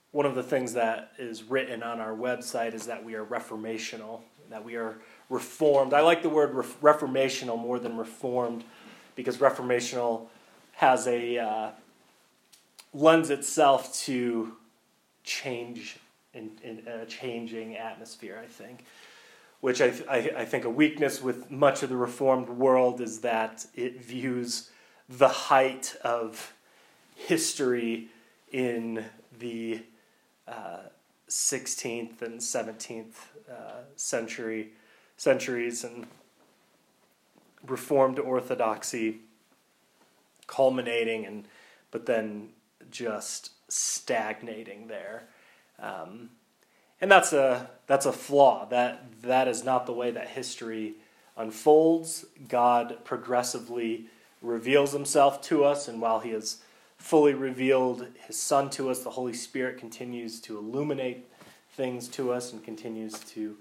one of the things that is written on our website is that we are reformational, that we are reformed. I like the word reformational more than reformed, because reformational has a lends itself to change in a changing atmosphere, I think. Which I think a weakness with much of the Reformed world is that it views the height of history in the 16th and 17th centuries, and Reformed orthodoxy culminating, but then just stagnating there. And that's a flaw. That is not the way that history unfolds. God progressively reveals himself to us, and while he has fully revealed his Son to us, the Holy Spirit continues to illuminate things to us and continues to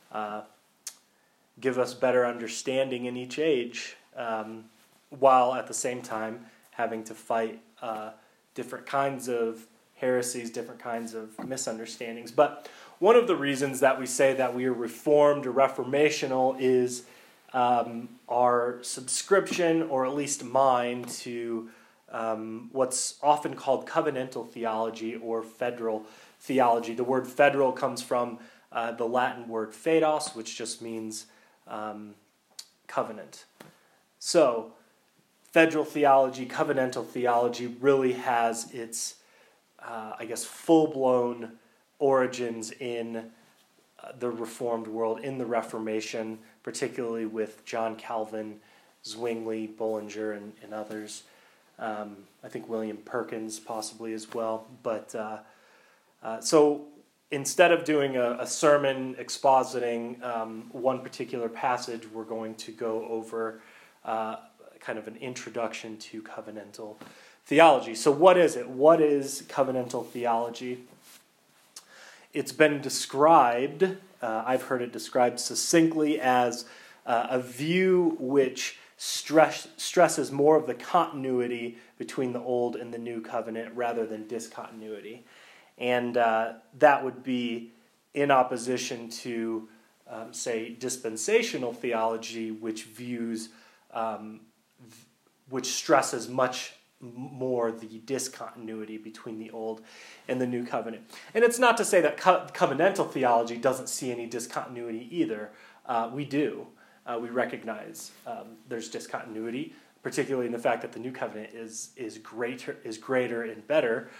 give us better understanding in each age, while at the same time having to fight different kinds of heresies, different kinds of misunderstandings. But one of the reasons that we say that we are reformed or reformational is our subscription, or at least mine, to what's often called covenantal theology or federal theology. The word federal comes from the Latin word fedos, which just means covenant. So, federal theology, covenantal theology really has its, full-blown origins in the Reformed world, in the Reformation, particularly with John Calvin, Zwingli, Bullinger, and others. I think William Perkins possibly as well. But so instead of doing a sermon expositing one particular passage, we're going to go over kind of an introduction to covenantal theology. So what is it? What is covenantal theology? It's been described, I've heard it described succinctly as a view which stresses more of the continuity between the Old and the New Covenant rather than discontinuity. And that would be in opposition to, say, dispensational theology, which views, which stresses much more the discontinuity between the Old and the New Covenant. And it's not to say that covenantal theology doesn't see any discontinuity either. We do. We recognize there's discontinuity, particularly in the fact that the New Covenant is greater and better.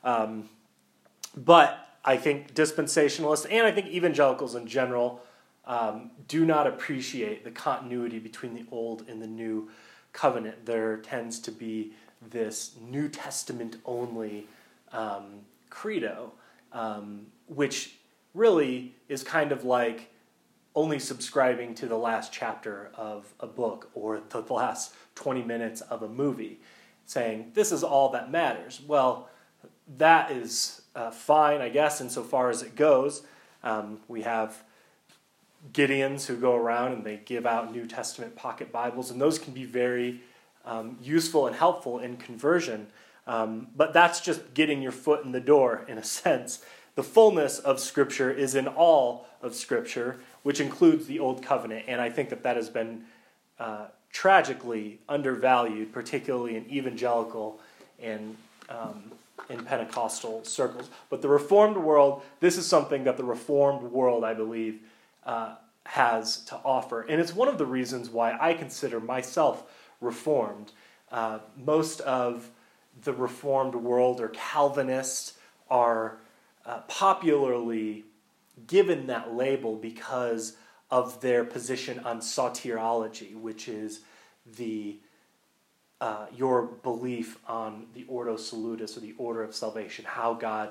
But I think dispensationalists, and I think evangelicals in general, do not appreciate the continuity between the Old and the New Covenant. There tends to be this New Testament only credo, which really is kind of like only subscribing to the last chapter of a book or the last 20 minutes of a movie, saying this is all that matters. Well, that is fine, I guess, insofar as it goes. We have Gideons who go around and they give out New Testament pocket Bibles, and those can be very useful and helpful in conversion. But that's just getting your foot in the door, in a sense. The fullness of Scripture is in all of Scripture, which includes the Old Covenant. And I think that has been tragically undervalued, particularly in evangelical and in Pentecostal circles. But the Reformed world, this is something that the Reformed world, I believe, has to offer. And it's one of the reasons why I consider myself Reformed. Most of the Reformed world, or Calvinists, are popularly given that label because of their position on soteriology, which is the your belief on the Ordo Salutis, or the order of salvation, how God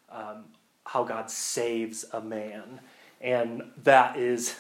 saves a man, and that is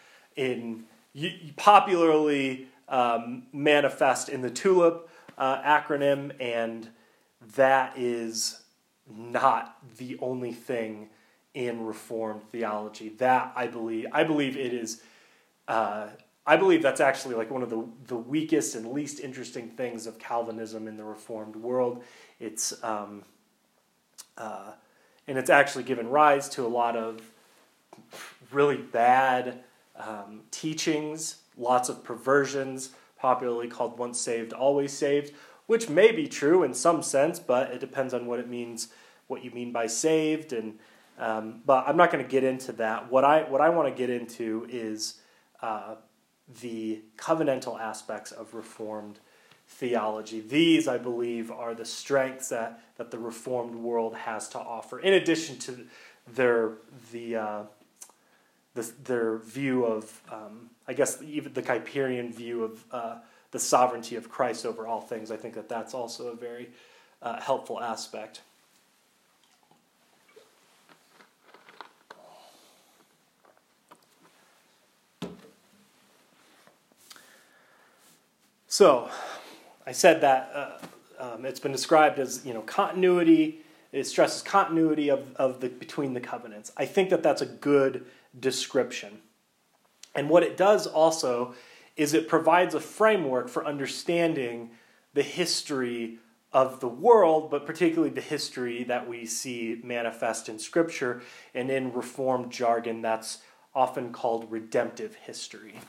popularly manifest in the TULIP acronym, and that is not the only thing in Reformed theology. That I believe it is. I believe that's actually like one of the weakest and least interesting things of Calvinism in the Reformed world. It's and it's actually given rise to a lot of really bad teachings, lots of perversions, popularly called once saved, always saved, which may be true in some sense, but it depends on what it means, what you mean by saved. And but I'm not going to get into that. What I want to get into is the covenantal aspects of Reformed theology. These, I believe, are the strengths that the Reformed world has to offer, in addition to their view of, I guess, even the Kuyperian view of the sovereignty of Christ over all things. I think that's also a very helpful aspect. So, I said that it's been described as, continuity. It stresses continuity of between the covenants. I think that's a good description. And what it does also is it provides a framework for understanding the history of the world, but particularly the history that we see manifest in Scripture, and in Reformed jargon that's often called redemptive history.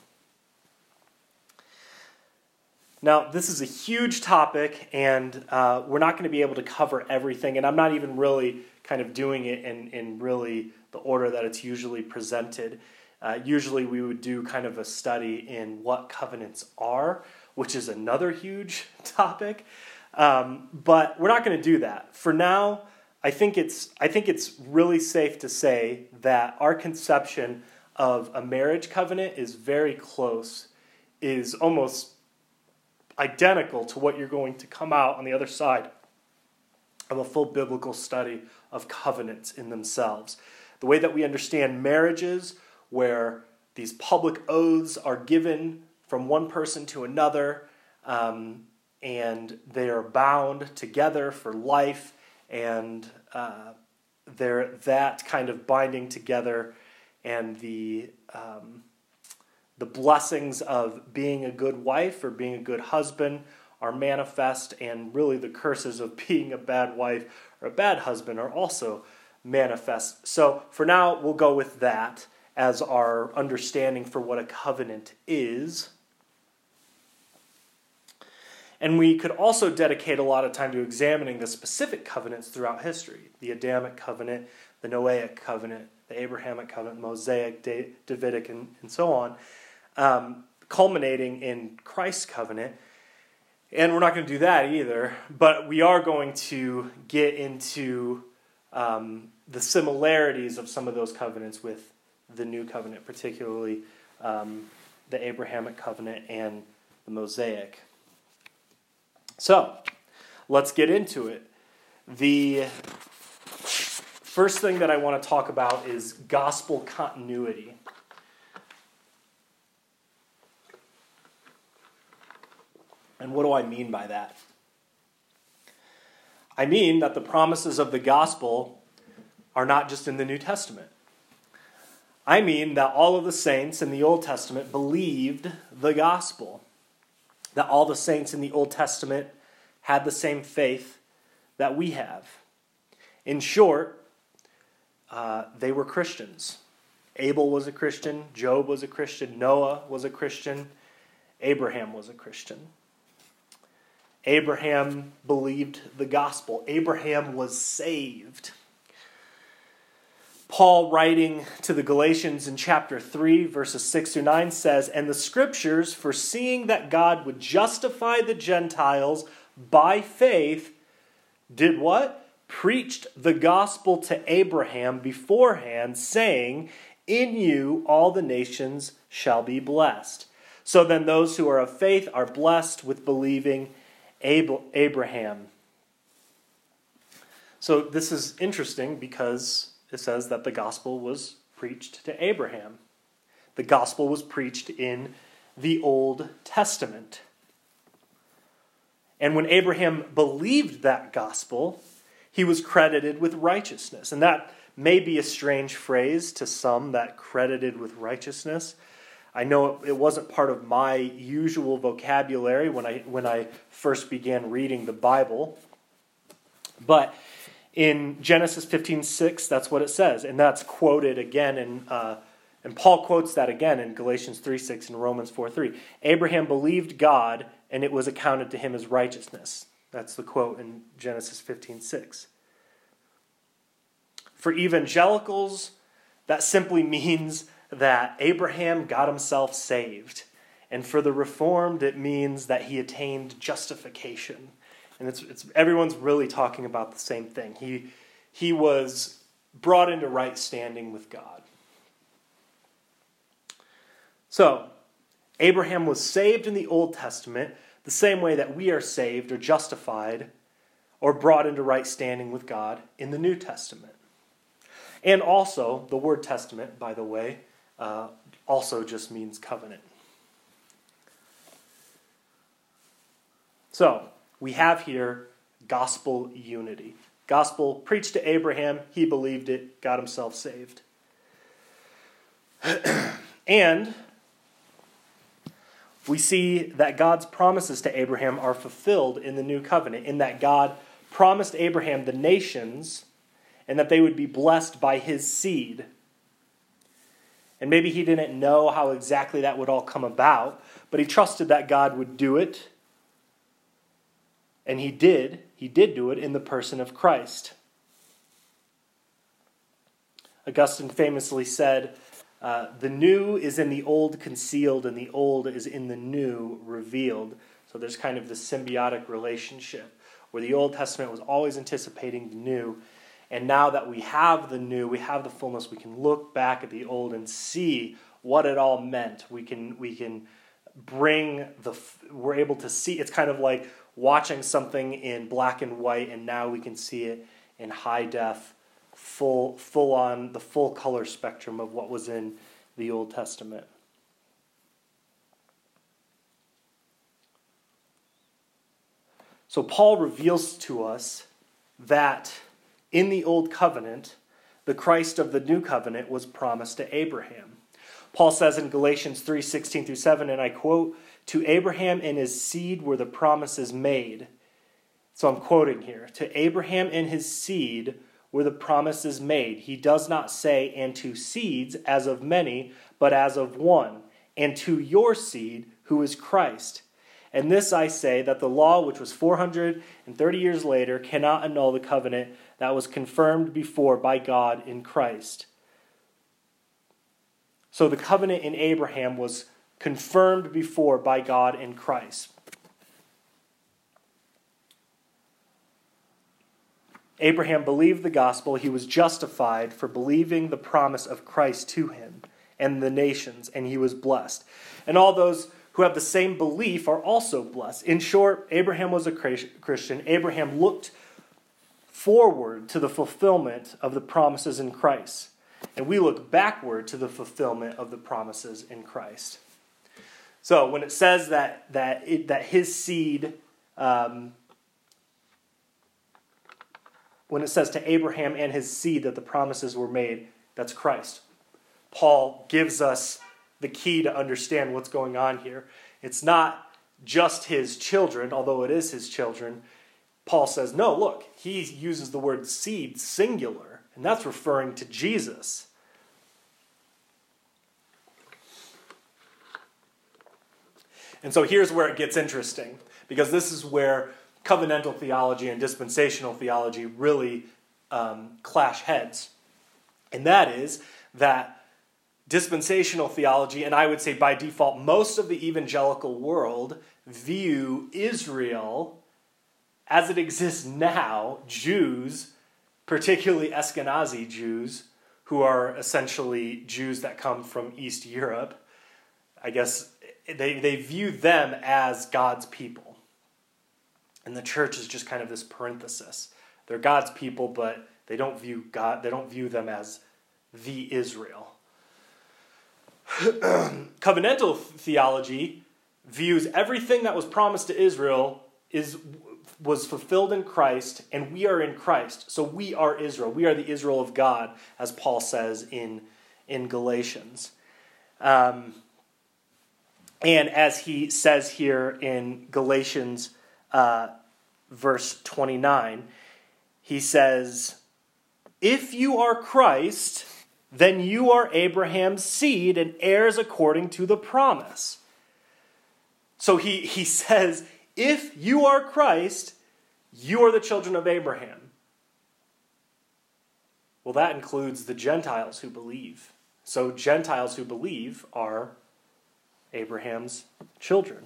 Now, this is a huge topic, and we're not going to be able to cover everything, and I'm not even really kind of doing it in really the order that it's usually presented. Usually we would do kind of a study in what covenants are, which is another huge topic, but we're not going to do that. For now, I think it's really safe to say that our conception of a marriage covenant is very close, is almost identical to what you're going to come out on the other side of a full biblical study of covenants in themselves. The way that we understand marriages, where these public oaths are given from one person to another, and they are bound together for life, and they're that kind of binding together, and the blessings of being a good wife or being a good husband are manifest, and really the curses of being a bad wife or a bad husband are also manifest. So for now, we'll go with that as our understanding for what a covenant is. And we could also dedicate a lot of time to examining the specific covenants throughout history. The Adamic covenant, the Noahic covenant, the Abrahamic covenant, Mosaic, Davidic, and so on. Culminating in Christ's covenant. And we're not going to do that either, but we are going to get into the similarities of some of those covenants with the new covenant, particularly the Abrahamic covenant and the Mosaic. So, let's get into it. The first thing that I want to talk about is gospel continuity. And what do I mean by that? I mean that the promises of the gospel are not just in the New Testament. I mean that all of the saints in the Old Testament believed the gospel. That all the saints in the Old Testament had the same faith that we have. In short, they were Christians. Abel was a Christian, Job was a Christian, Noah was a Christian, Abraham was a Christian. Abraham believed the gospel. Abraham was saved. Paul, writing to the Galatians in chapter 3, verses 6 through 9, says, "And the scriptures, foreseeing that God would justify the Gentiles by faith, did what? Preached the gospel to Abraham beforehand, saying, 'In you all the nations shall be blessed.' So then those who are of faith are blessed with believing Abraham." So this is interesting because it says that the gospel was preached to Abraham. The gospel was preached in the Old Testament. And when Abraham believed that gospel, he was credited with righteousness. And that may be a strange phrase to some, that credited with righteousness. I know it wasn't part of my usual vocabulary when I first began reading the Bible. But In Genesis 15:6, that's what it says, and that's quoted again and Paul quotes that again in Galatians 3:6 and Romans 4:3. Abraham believed God, and it was accounted to him as righteousness. That's the quote in Genesis 15:6. For evangelicals, that simply means that Abraham got himself saved. And for the Reformed, it means that he attained justification. And it's everyone's really talking about the same thing. He was brought into right standing with God. So, Abraham was saved in the Old Testament the same way that we are saved or justified or brought into right standing with God in the New Testament. And also, the word testament, by the way, also just means covenant. So, we have here gospel unity. Gospel preached to Abraham, he believed it, got himself saved. And we see that God's promises to Abraham are fulfilled in the new covenant, in that God promised Abraham the nations and that they would be blessed by his seed. And maybe he didn't know how exactly that would all come about, but he trusted that God would do it. And he did. He did do it in the person of Christ. Augustine famously said, the new is in the old concealed, and the old is in the new revealed. So there's kind of this symbiotic relationship where the Old Testament was always anticipating the new. And now that we have the new, we have the fullness, we can look back at the old and see what it all meant. We can we're able to see. It's kind of like watching something in black and white, and now we can see it in high def, full on the full color spectrum of what was in the Old Testament. So Paul reveals to us that in the Old Covenant, the Christ of the New Covenant was promised to Abraham. Paul says in Galatians 3:16-7, and I quote, "To Abraham and his seed were the promises made." So I'm quoting here. "To Abraham and his seed were the promises made." He does not say, "and to seeds as of many, but as of one, and to your seed, who is Christ. And this I say, that the law, which was 430 years later, cannot annul the covenant that was confirmed before by God in Christ." So the covenant in Abraham was confirmed before by God in Christ. Abraham believed the gospel. He was justified for believing the promise of Christ to him and the nations, and he was blessed. And all those who have the same belief are also blessed. In short, Abraham was a Christian. Abraham looked forward to the fulfillment of the promises in Christ. And we look backward to the fulfillment of the promises in Christ. So when it says that his seed, when it says to Abraham and his seed that the promises were made, that's Christ. Paul gives us the key to understand what's going on here. It's not just his children, although it is his children. Paul says, no, look, he uses the word seed singular, and that's referring to Jesus. And so here's where it gets interesting, because this is where covenantal theology and dispensational theology really clash heads. And that is that dispensational theology, and I would say by default most of the evangelical world, view Israel as it exists now, Jews, particularly Ashkenazi Jews, who are essentially Jews that come from East Europe. I guess they view them as God's people. And the church is just kind of this parenthesis. They're God's people, but they don't view them as the Israel. Covenantal theology views everything that was promised to Israel was fulfilled in Christ, and we are in Christ. So we are Israel. We are the Israel of God, as Paul says in Galatians. And as he says here in Galatians verse 29, he says, if you are Christ, then you are Abraham's seed and heirs according to the promise. So he says, if you are Christ, you are the children of Abraham. Well, that includes the Gentiles who believe. So Gentiles who believe are Abraham's children.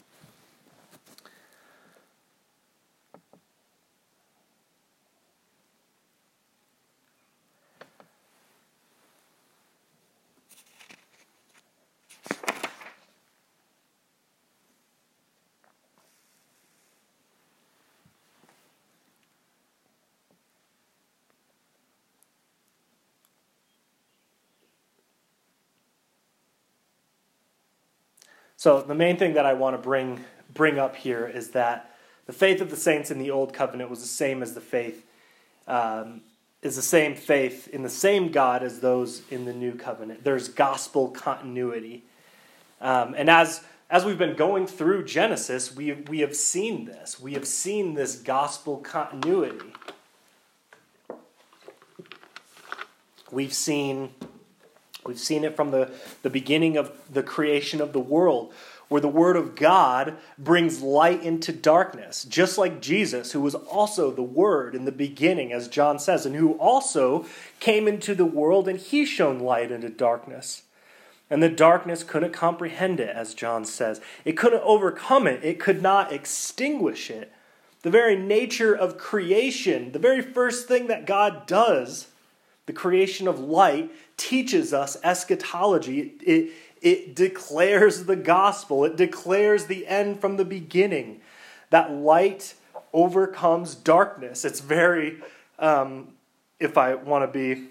So the main thing that I want to bring up here is that the faith of the saints in the Old Covenant was the same as the faith is the same faith in the same God as those in the New Covenant. There's gospel continuity, and as we've been going through Genesis, we have seen this. We have seen this gospel continuity. We've seen it from the beginning of the creation of the world, where the Word of God brings light into darkness, just like Jesus, who was also the Word in the beginning, as John says, and who also came into the world, and he shone light into darkness. And the darkness couldn't comprehend it, as John says. It couldn't overcome it. It could not extinguish it. The very nature of creation, the very first thing that God does, the creation of light, teaches us eschatology. It declares the gospel. It declares the end from the beginning. That light overcomes darkness. It's very, if I want to be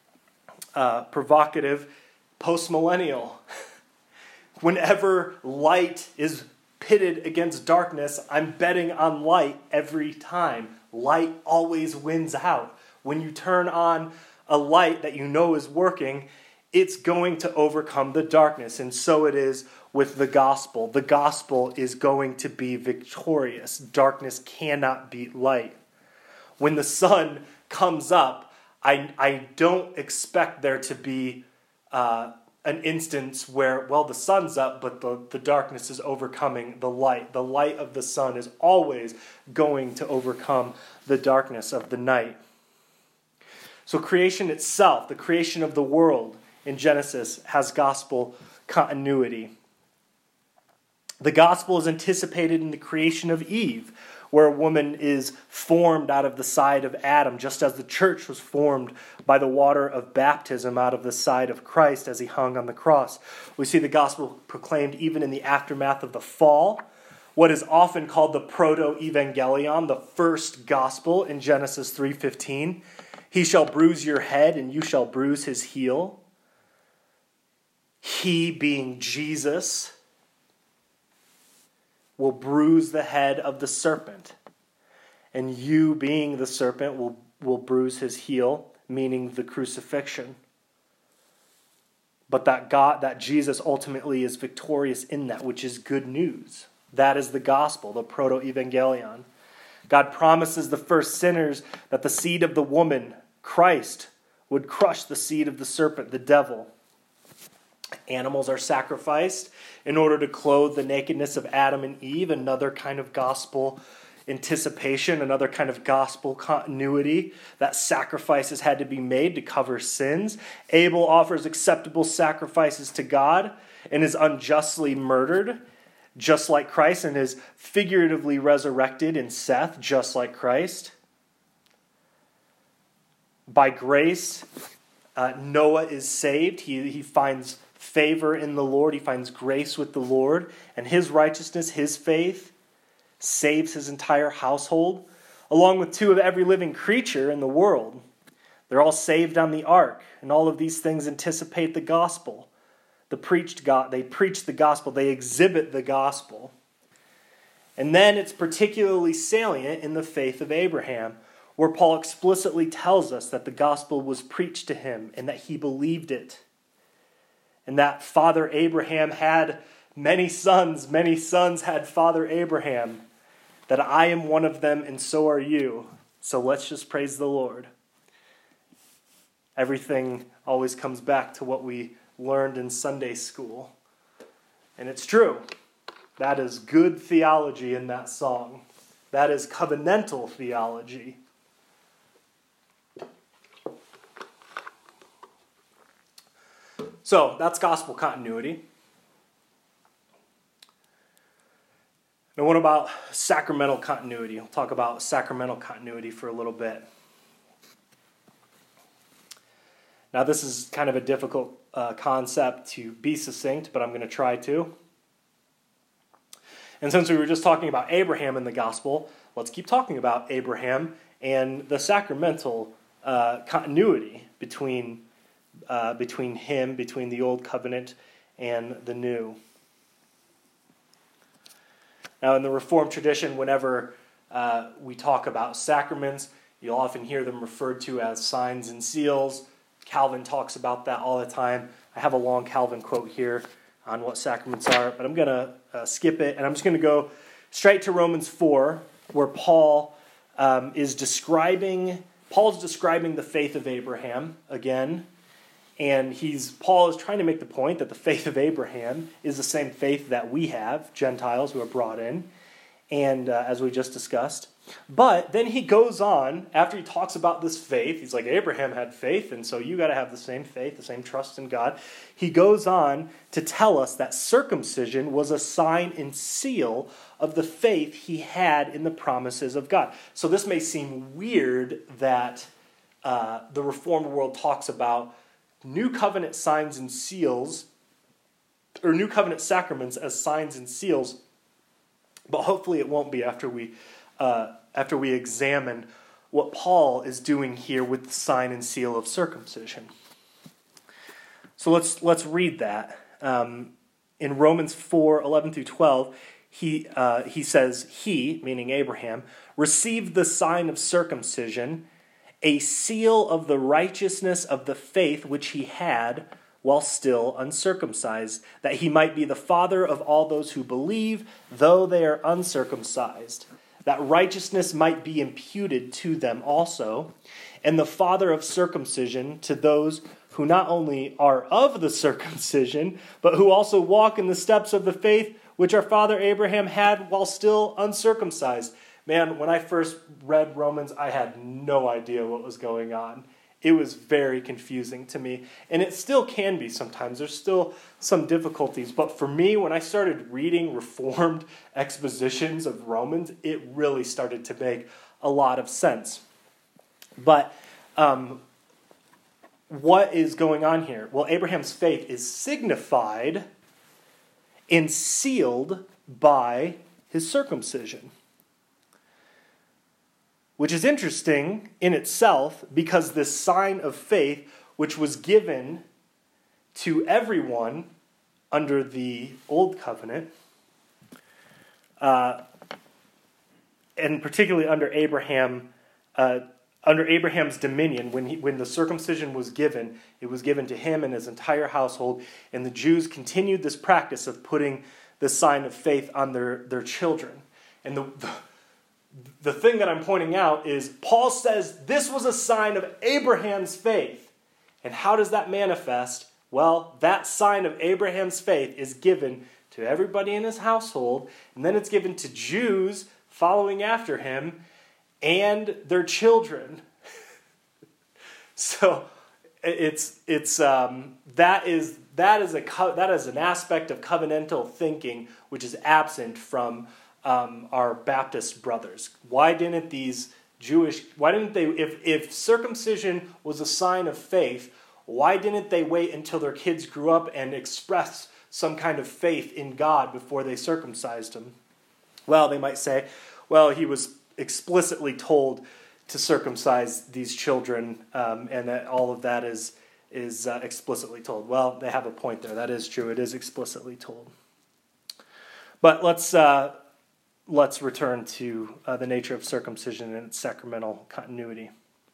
provocative, post-millennial. Whenever light is pitted against darkness, I'm betting on light every time. Light always wins out. When you turn on a light that you know is working, it's going to overcome the darkness. And so it is with the gospel. The gospel is going to be victorious. Darkness cannot beat light. When the sun comes up, I don't expect there to be an instance where, well, the sun's up, but the darkness is overcoming the light. The light of the sun is always going to overcome the darkness of the night. So creation itself, the creation of the world in Genesis, has gospel continuity. The gospel is anticipated in the creation of Eve, where a woman is formed out of the side of Adam, just as the church was formed by the water of baptism out of the side of Christ as he hung on the cross. We see the gospel proclaimed even in the aftermath of the fall, what is often called the proto-evangelion, the first gospel in Genesis 3:15. He shall bruise your head, and you shall bruise his heel. He, being Jesus, will bruise the head of the serpent. And you, being the serpent, will bruise his heel, meaning the crucifixion. But that Jesus ultimately is victorious in that, which is good news. That is the gospel, the proto-evangelion. God promises the first sinners that the seed of the woman, Christ, would crush the seed of the serpent, the devil. Animals are sacrificed in order to clothe the nakedness of Adam and Eve, another kind of gospel anticipation, another kind of gospel continuity, that sacrifices had to be made to cover sins. Abel offers acceptable sacrifices to God and is unjustly murdered, just like Christ, and is figuratively resurrected in Seth, just like Christ. By grace, Noah is saved. He finds favor in the Lord. He finds grace with the Lord. And his righteousness, his faith, saves his entire household, along with two of every living creature in the world. They're all saved on the ark. And all of these things anticipate the gospel. They preach the gospel. They exhibit the gospel. And then it's particularly salient in the faith of Abraham, where Paul explicitly tells us that the gospel was preached to him and that he believed it. And that Father Abraham had many sons had Father Abraham, that I am one of them and so are you. So let's just praise the Lord. Everything always comes back to what we learned in Sunday school. And it's true. That is good theology in that song. That is covenantal theology. So that's gospel continuity. Now what about sacramental continuity? We'll talk about sacramental continuity for a little bit. Now this is kind of a difficult concept to be succinct, but I'm going to try to. And since we were just talking about Abraham in the gospel, let's keep talking about Abraham and the sacramental continuity between him, between the old covenant and the new. Now in the Reformed tradition, whenever we talk about sacraments, you'll often hear them referred to as signs and seals. Calvin talks about that all the time. I have a long Calvin quote here on what sacraments are, but I'm going to skip it, and I'm just going to go straight to Romans 4, where Paul is describing the faith of Abraham again, and Paul is trying to make the point that the faith of Abraham is the same faith that we have, Gentiles who are brought in, and as we just discussed. But then he goes on, after he talks about this faith, he's like, Abraham had faith, and so you got to have the same faith, the same trust in God. He goes on to tell us that circumcision was a sign and seal of the faith he had in the promises of God. So this may seem weird that the Reformed world talks about New Covenant signs and seals, or New Covenant sacraments as signs and seals, but hopefully it won't be after we examine what Paul is doing here with the sign and seal of circumcision. So let's read that. In Romans 4:11 through 12, he says, he, meaning Abraham, received the sign of circumcision, a seal of the righteousness of the faith which he had while still uncircumcised, that he might be the father of all those who believe, though they are uncircumcised, that righteousness might be imputed to them also, and the father of circumcision to those who not only are of the circumcision, but who also walk in the steps of the faith which our father Abraham had while still uncircumcised. Man, when I first read Romans, I had no idea what was going on. It was very confusing to me, and it still can be sometimes. There's still some difficulties, but for me, when I started reading Reformed expositions of Romans, it really started to make a lot of sense. But what is going on here? Well, Abraham's faith is signified and sealed by his circumcision, which is interesting in itself because this sign of faith, which was given to everyone under the Old Covenant, and particularly under Abraham's dominion, when the circumcision was given, it was given to him and his entire household, and the Jews continued this practice of putting the sign of faith on their children. And the thing that I'm pointing out is Paul says this was a sign of Abraham's faith. And how does that manifest? Well, that sign of Abraham's faith is given to everybody in his household, and then it's given to Jews following after him and their children. So that is an aspect of covenantal thinking which is absent from our Baptist brothers. Why didn't they, if circumcision was a sign of faith, why didn't they wait until their kids grew up and expressed some kind of faith in God before they circumcised them? Well, they might say, well, he was explicitly told to circumcise these children, and that all of that is explicitly told. Well, they have a point there. That is true. It is explicitly told. But let's return to the nature of circumcision and its sacramental continuity.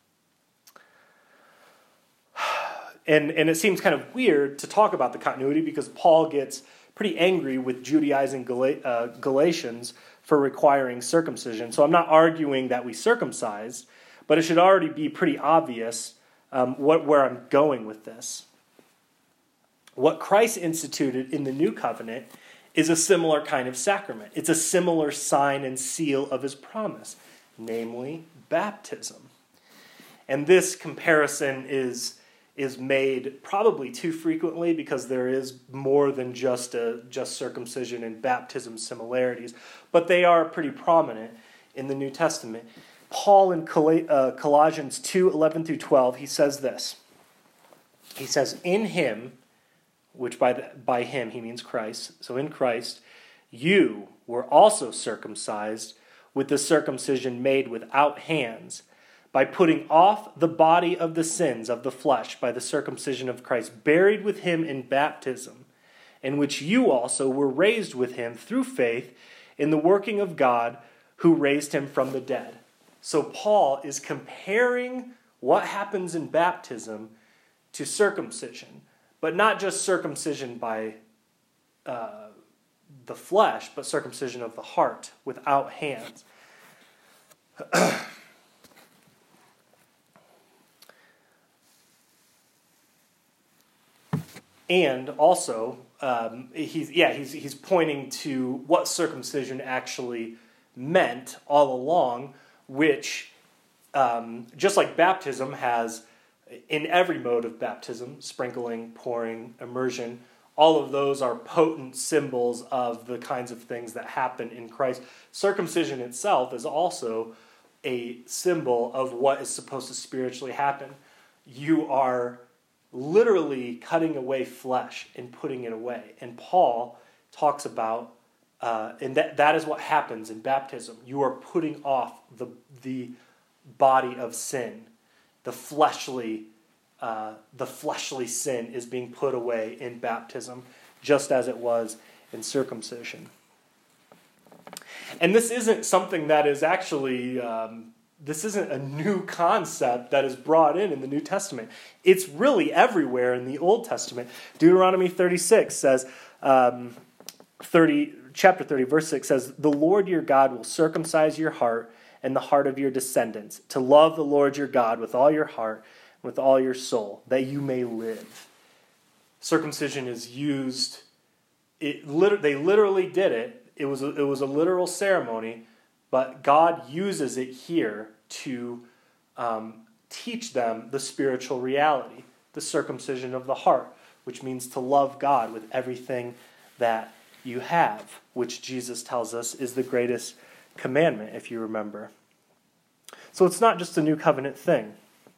And it seems kind of weird to talk about the continuity because Paul gets pretty angry with Judaizing Galatians for requiring circumcision. So I'm not arguing that we circumcise, but it should already be pretty obvious where I'm going with this. What Christ instituted in the new covenant is a similar kind of sacrament. It's a similar sign and seal of his promise, namely baptism. And this comparison is made probably too frequently because there is more than just circumcision and baptism similarities, but they are pretty prominent in the New Testament. Paul in Colossians 2:11-12, he says this. He says, in him, which by him he means Christ, so in Christ, you were also circumcised with the circumcision made without hands, by putting off the body of the sins of the flesh by the circumcision of Christ, buried with him in baptism, in which you also were raised with him through faith in the working of God who raised him from the dead. So Paul is comparing what happens in baptism to circumcision, but not just circumcision by the flesh, but circumcision of the heart without hands. And also, he's pointing to what circumcision actually meant all along, which, just like baptism has, in every mode of baptism, sprinkling, pouring, immersion, all of those are potent symbols of the kinds of things that happen in Christ. Circumcision itself is also a symbol of what is supposed to spiritually happen. You are literally cutting away flesh and putting it away. And Paul talks about, and that is what happens in baptism. You are putting off the body of sin. The fleshly sin is being put away in baptism, just as it was in circumcision. And this isn't something that is actually... this isn't a new concept that is brought in the New Testament. It's really everywhere in the Old Testament. Deuteronomy 36 says, chapter 30, verse 6 says, the Lord your God will circumcise your heart and the heart of your descendants, to love the Lord your God with all your heart and with all your soul, that you may live. Circumcision is used, they literally did it. It was a literal ceremony, but God uses it here to teach them the spiritual reality, the circumcision of the heart, which means to love God with everything that you have, which Jesus tells us is the greatest commandment, if you remember. So it's not just a new covenant thing.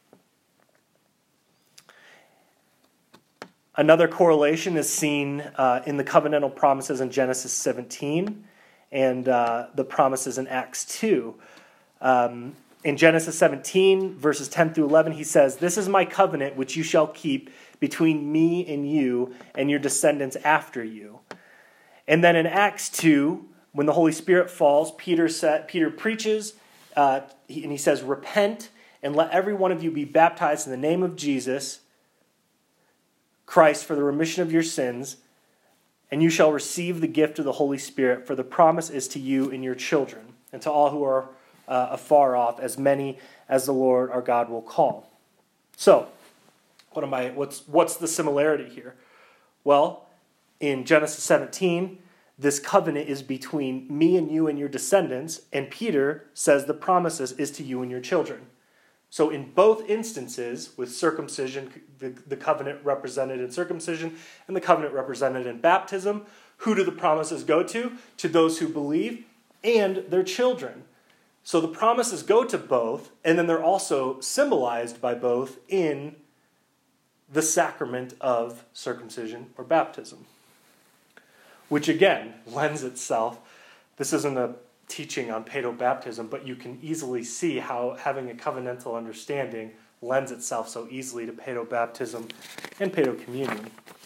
Another correlation is seen in the covenantal promises in Genesis 17 and the promises in Acts 2. In Genesis 17, verses 10 through 11, he says, this is my covenant which you shall keep between me and you and your descendants after you. And then in Acts 2, when the Holy Spirit falls, Peter preaches, and he says, repent and let every one of you be baptized in the name of Jesus Christ for the remission of your sins, and you shall receive the gift of the Holy Spirit, for the promise is to you and your children, and to all who are afar off, as many as the Lord our God will call. So, what's the similarity here? Well, in Genesis 17, this covenant is between me and you and your descendants, and Peter says the promises is to you and your children. So in both instances, with circumcision, the covenant represented in circumcision, and the covenant represented in baptism, who do the promises go to? To those who believe and their children. So the promises go to both, and then they're also symbolized by both in the sacrament of circumcision or baptism. Which again, lends itself, this isn't a teaching on paedobaptism, but you can easily see how having a covenantal understanding lends itself so easily to paedobaptism and paedocommunion.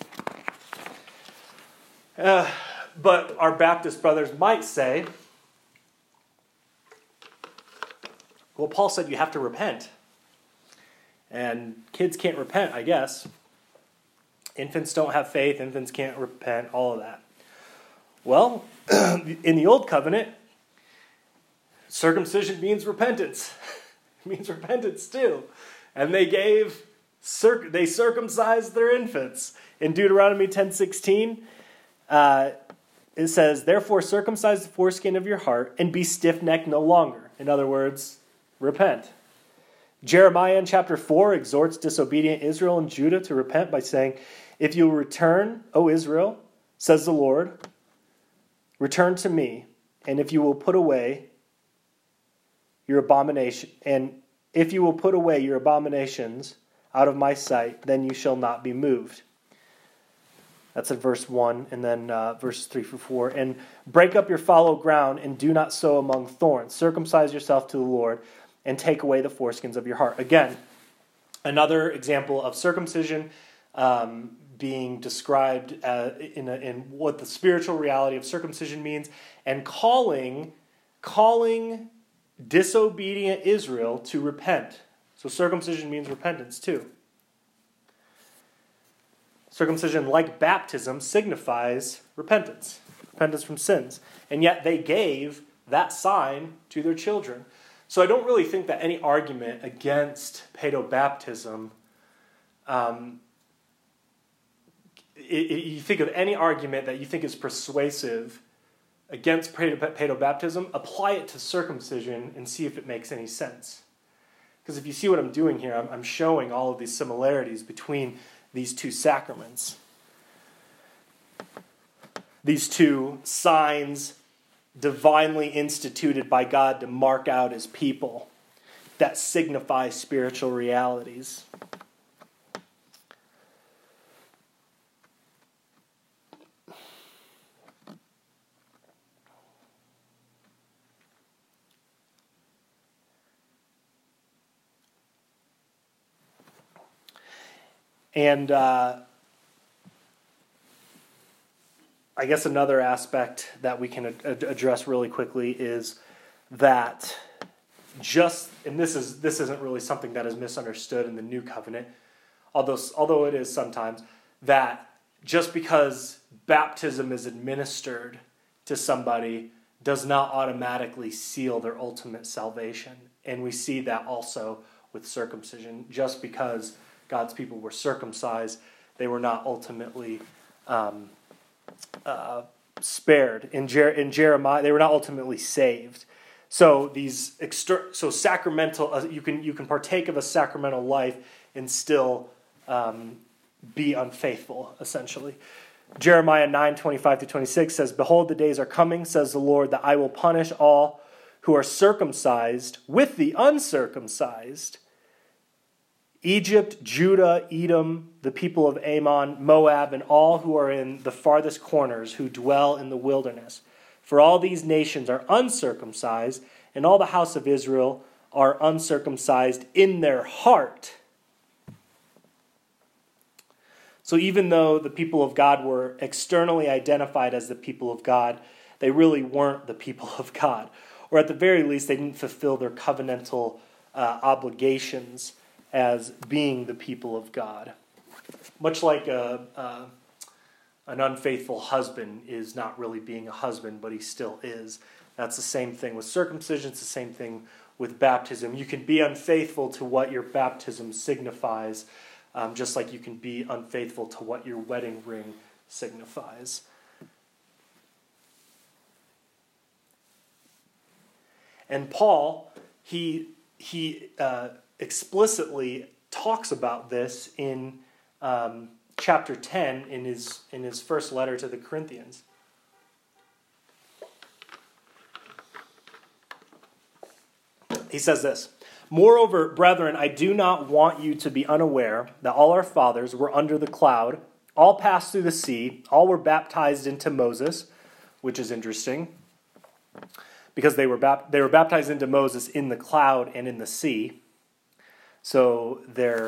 But our Baptist brothers might say, well, Paul said you have to repent. And kids can't repent, I guess. Infants don't have faith, infants can't repent, all of that. Well, in the Old Covenant, circumcision means repentance. It means repentance too. And they circumcised their infants. In Deuteronomy 10:16, it says, "Therefore circumcise the foreskin of your heart and be stiff-necked no longer." In other words, repent. Jeremiah in chapter 4 exhorts disobedient Israel and Judah to repent by saying, "If you will return, O Israel, says the Lord, return to me, and if you will put away your abomination, and if you will put away your abominations out of my sight, then you shall not be moved." That's in verse 1, and then verses 3 through 4. "And break up your fallow ground, and do not sow among thorns. Circumcise yourself to the Lord, and take away the foreskins of your heart." Again, another example of circumcision being described in what the spiritual reality of circumcision means, and calling disobedient Israel to repent. So circumcision means repentance too. Circumcision, like baptism, signifies repentance from sins. And yet they gave that sign to their children. So I don't really think that any argument against paedobaptism, you think of any argument that you think is persuasive against paedobaptism, apply it to circumcision and see if it makes any sense. Because if you see what I'm doing here, I'm showing all of these similarities between these two sacraments. These two signs divinely instituted by God to mark out his people that signify spiritual realities. And I guess another aspect that we can address really quickly is that and this isn't really something that is misunderstood in the New Covenant, although it is sometimes, that just because baptism is administered to somebody does not automatically seal their ultimate salvation. And we see that also with circumcision. Just because God's people were circumcised, they were not ultimately spared. In Jeremiah, they were not ultimately saved. So sacramental, you can partake of a sacramental life and still be unfaithful, essentially. Jeremiah 9:25-26 says, "Behold, the days are coming, says the Lord, that I will punish all who are circumcised with the uncircumcised. Egypt, Judah, Edom, the people of Ammon, Moab, and all who are in the farthest corners, who dwell in the wilderness. For all these nations are uncircumcised, and all the house of Israel are uncircumcised in their heart." So even though the people of God were externally identified as the people of God, they really weren't the people of God. Or at the very least, they didn't fulfill their covenantal obligations as being the people of God. Much like an unfaithful husband is not really being a husband, but he still is. That's the same thing with circumcision. It's the same thing with baptism. You can be unfaithful to what your baptism signifies, just like you can be unfaithful to what your wedding ring signifies. And Paul, he explicitly talks about this in chapter 10 in his first letter to the Corinthians. He says this, "Moreover, brethren, I do not want you to be unaware that all our fathers were under the cloud, all passed through the sea, all were baptized into Moses," which is interesting, because they were baptized into Moses in the cloud and in the sea. So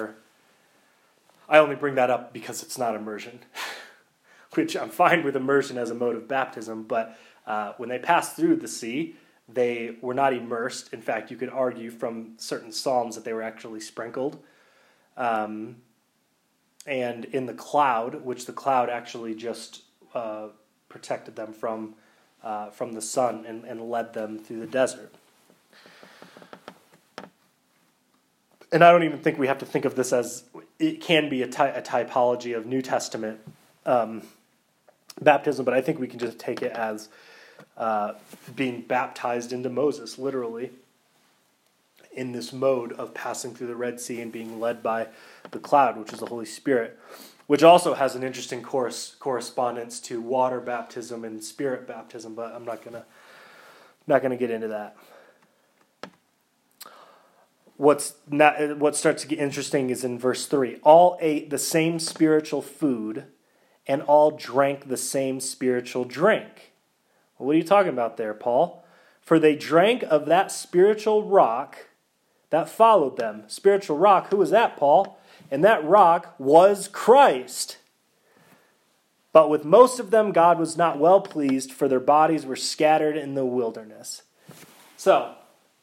I only bring that up because it's not immersion, which I'm fine with immersion as a mode of baptism, but when they passed through the sea, they were not immersed. In fact, you could argue from certain Psalms that they were actually sprinkled. And in the cloud, which the cloud actually just protected them from the sun and led them through the desert. and I don't even think we have to think of this as, it can be a typology of New Testament baptism, but I think we can just take it as being baptized into Moses, literally, in this mode of passing through the Red Sea and being led by the cloud, which is the Holy Spirit, which also has an interesting correspondence to water baptism and spirit baptism, but I'm not gonna get into that. What starts to get interesting is in verse 3. All ate the same spiritual food, and all drank the same spiritual drink. Well, what are you talking about there, Paul? For they drank of that spiritual rock that followed them. Spiritual rock, who was that, Paul? And that rock was Christ. But with most of them God was not well pleased, for their bodies were scattered in the wilderness. So,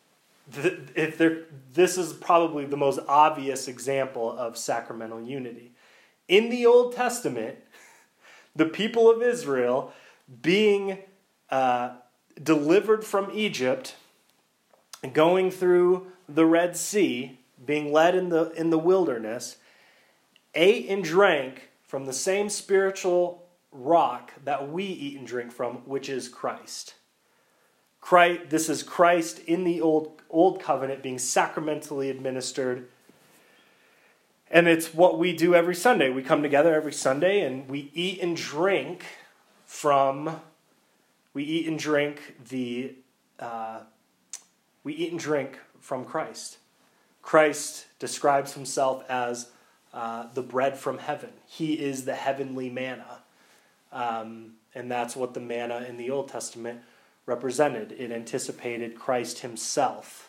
this is probably the most obvious example of sacramental unity. In the Old Testament, the people of Israel being delivered from Egypt, going through the Red Sea, being led in the wilderness, ate and drank from the same spiritual rock that we eat and drink from, which is Christ. This is Christ in the old covenant being sacramentally administered. And it's what we do every Sunday. We come together every Sunday and we eat and drink from Christ. Christ describes himself as the bread from heaven. He is the heavenly manna. And that's what the manna in the Old Testament represented. It anticipated Christ himself.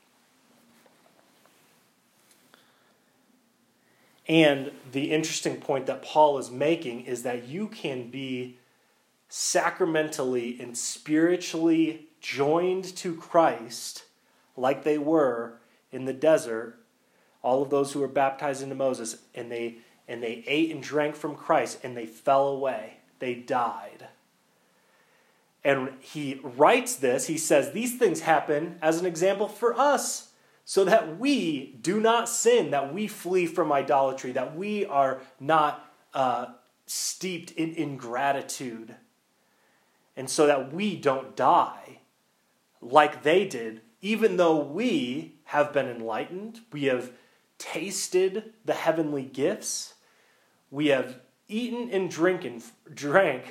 And the interesting point that Paul is making is that you can be sacramentally and spiritually joined to Christ like they were in the desert, all of those who were baptized into Moses, and they ate and drank from Christ, and they fell away. They died. And he writes this, he says, these things happen as an example for us, so that we do not sin, that we flee from idolatry, that we are not steeped in ingratitude, and so that we don't die like they did, even though we have been enlightened, we have tasted the heavenly gifts, we have eaten and drank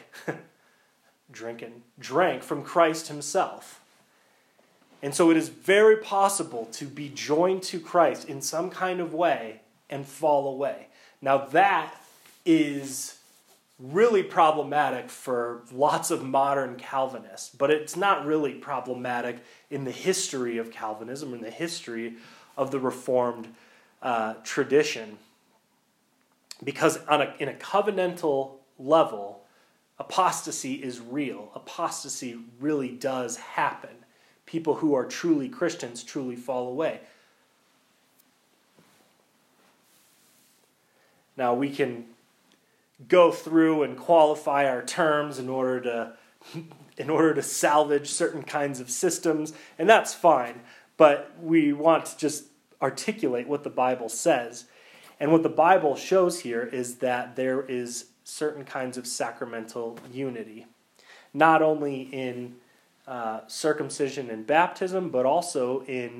from Christ himself. And so it is very possible to be joined to Christ in some kind of way and fall away. Now that is really problematic for lots of modern Calvinists, but it's not really problematic in the history of Calvinism, in the history of the Reformed tradition. Because in a covenantal level, apostasy is real. Apostasy really does happen. People who are truly Christians truly fall away. Now we can go through and qualify our terms in order to salvage certain kinds of systems, and that's fine. But we want to just articulate what the Bible says. And what the Bible shows here is that there is certain kinds of sacramental unity, not only in circumcision and baptism, but also in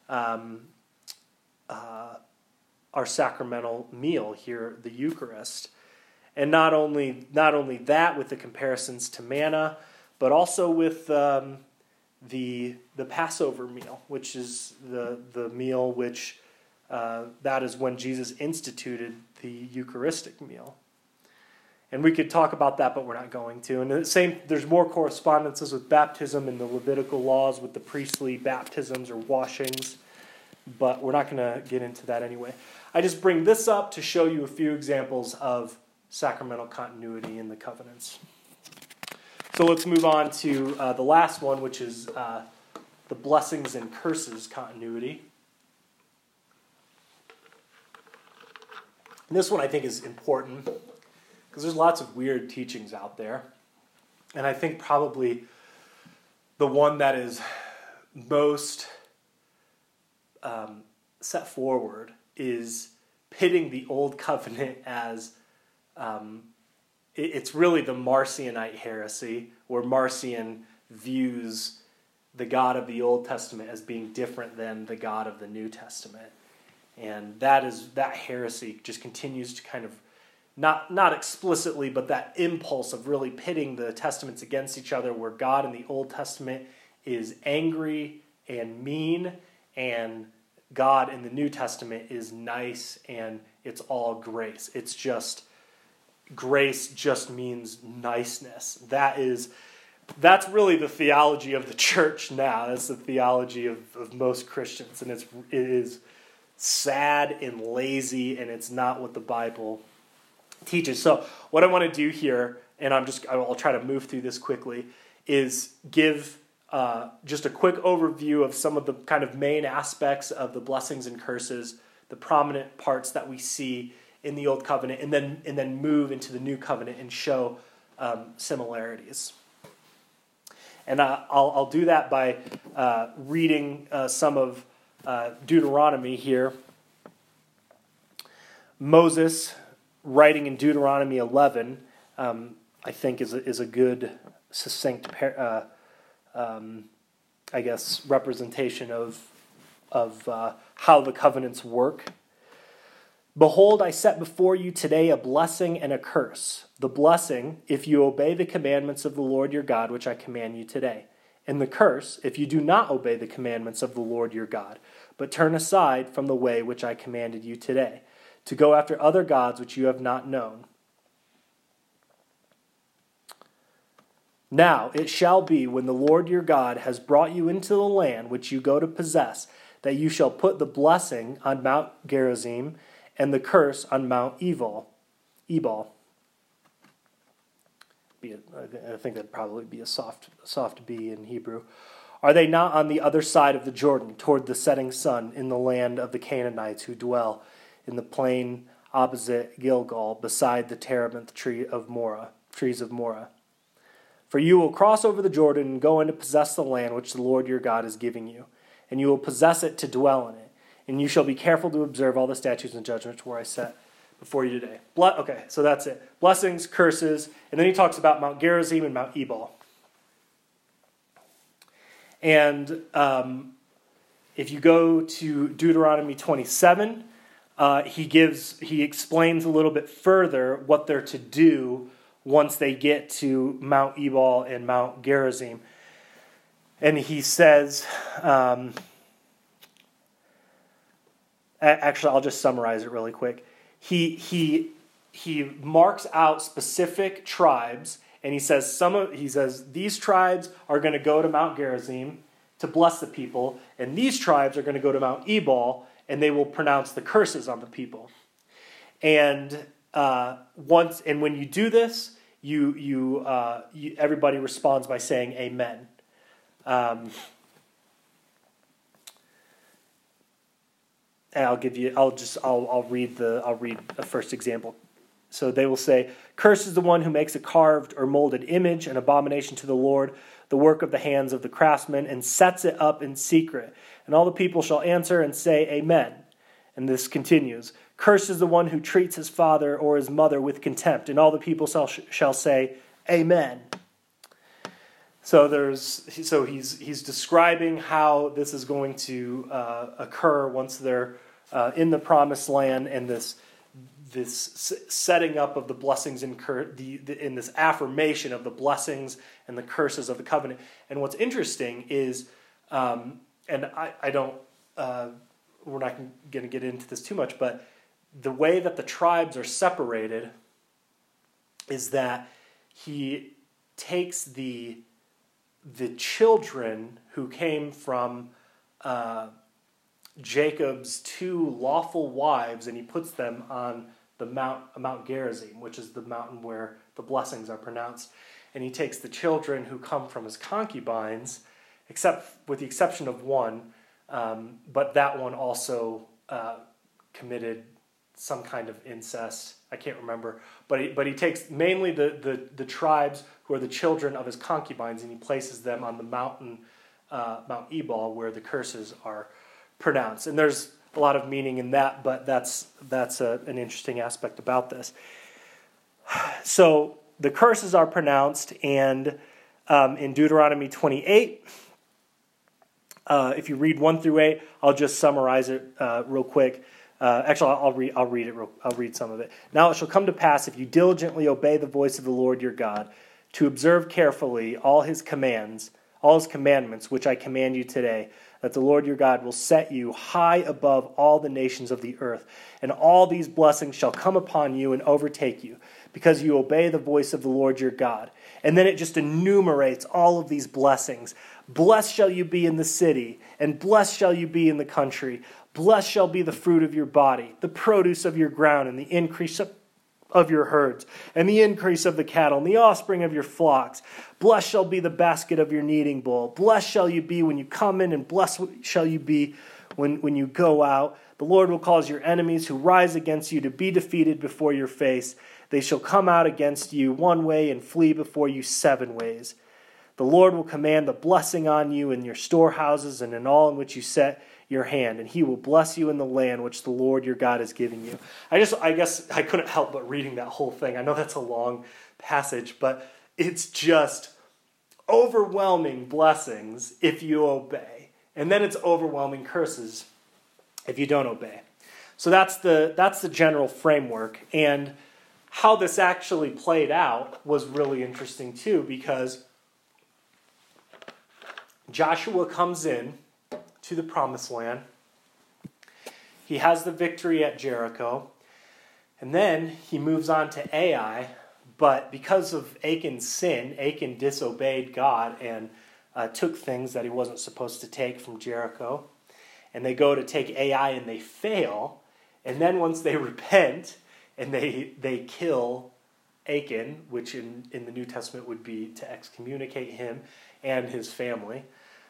our sacramental meal here, the Eucharist. And not only that, with the comparisons to manna, but also with the Passover meal, which is the meal which that is when Jesus instituted the Eucharistic meal. And we could talk about that, but we're not going to. And there's more correspondences with baptism in the Levitical laws with the priestly baptisms or washings, but we're not going to get into that anyway. I just bring this up to show you a few examples of sacramental continuity in the covenants. So let's move on to the last one, which is the blessings and curses continuity. And this one I think is important because there's lots of weird teachings out there. And I think probably the one that is most set forward is pitting the old covenant as it's really the Marcionite heresy, where Marcion views the God of the Old Testament as being different than the God of the New Testament. And that heresy just continues to kind of, not explicitly, but that impulse of really pitting the testaments against each other, where God in the Old Testament is angry and mean, and God in the New Testament is nice and it's all grace. It's just, grace just means niceness. That's really the theology of the church now. That's the theology of most Christians, and it is sad and lazy, and it's not what the Bible teaches. So what I want to do here, and I'll try to move through this quickly, is give just a quick overview of some of the kind of main aspects of the blessings and curses, the prominent parts that we see in the Old Covenant, and then move into the New Covenant and show similarities. And I'll do that by reading some of Deuteronomy here. Moses, writing in Deuteronomy 11, I think is a good, succinct, representation of how the covenants work. Behold, I set before you today a blessing and a curse. The blessing, if you obey the commandments of the Lord your God, which I command you today. And the curse, if you do not obey the commandments of the Lord your God, but turn aside from the way which I commanded you today, to go after other gods which you have not known. Now it shall be, when the Lord your God has brought you into the land which you go to possess, that you shall put the blessing on Mount Gerizim, and the curse on Mount Ebal. I think that'd probably be a soft B in Hebrew. Are they not on the other side of the Jordan, toward the setting sun, in the land of the Canaanites who dwell in the plain opposite Gilgal, beside the terebinth trees of Moreh? For you will cross over the Jordan and go in to possess the land which the Lord your God is giving you, and you will possess it to dwell in it. And you shall be careful to observe all the statutes and judgments where I set before you today. Okay, so that's it. Blessings, curses, and then he talks about Mount Gerizim and Mount Ebal. And if you go to Deuteronomy 27, he explains a little bit further what they're to do once they get to Mount Ebal and Mount Gerizim. And he says... Actually, I'll just summarize it really quick. He marks out specific tribes, and he says these tribes are going to go to Mount Gerizim to bless the people, and these tribes are going to go to Mount Ebal, and they will pronounce the curses on the people. And when you do this, everybody responds by saying Amen. And I'll read a first example. So they will say, "Cursed is the one who makes a carved or molded image, an abomination to the Lord, the work of the hands of the craftsman, and sets it up in secret. And all the people shall answer and say, Amen." And this continues. "Cursed is the one who treats his father or his mother with contempt, and all the people shall say, Amen." So he's describing how this is going to occur once they're in the promised land, and this setting up of the blessings and in this affirmation of the blessings and the curses of the covenant. And what's interesting is, and I don't, we're not going to get into this too much, but the way that the tribes are separated is that he takes the children who came from Jacob's two lawful wives, and he puts them on the Mount Gerizim, which is the mountain where the blessings are pronounced. And he takes the children who come from his concubines, except with the exception of one, but that one also committed some kind of incest. I can't remember, but he takes mainly the tribes who are the children of his concubines, and he places them on the mountain, Mount Ebal, where the curses are pronounced. And there's a lot of meaning in that, but that's an interesting aspect about this. So the curses are pronounced, and in Deuteronomy 28, if you read 1 through 8, I'll just summarize it real quick. Actually, I'll read some of it. Now it shall come to pass, if you diligently obey the voice of the Lord your God, to observe carefully all his commandments, which I command you today, that the Lord your God will set you high above all the nations of the earth, and all these blessings shall come upon you and overtake you, because you obey the voice of the Lord your God. And then it just enumerates all of these blessings. Blessed shall you be in the city, and blessed shall you be in the country. Blessed shall be the fruit of your body, the produce of your ground, and the increase of your herds, and the increase of the cattle, and the offspring of your flocks. Blessed shall be the basket of your kneading bowl. Blessed shall you be when you come in, and blessed shall you be when you go out. The Lord will cause your enemies who rise against you to be defeated before your face. They shall come out against you one way and flee before you 7 ways. The Lord will command the blessing on you in your storehouses and in all in which you set your hand, and he will bless you in the land which the Lord your God is giving you. I guess I couldn't help but reading that whole thing. I know that's a long passage, but it's just overwhelming blessings if you obey. And then it's overwhelming curses if you don't obey. So that's the general framework. And how this actually played out was really interesting too, because Joshua comes in to the promised land. He has the victory at Jericho. And then he moves on to Ai. But because of Achan's sin, Achan disobeyed God and took things that he wasn't supposed to take from Jericho. And they go to take Ai and they fail. And then once they repent and they kill Achan, which in the New Testament would be to excommunicate him and his family,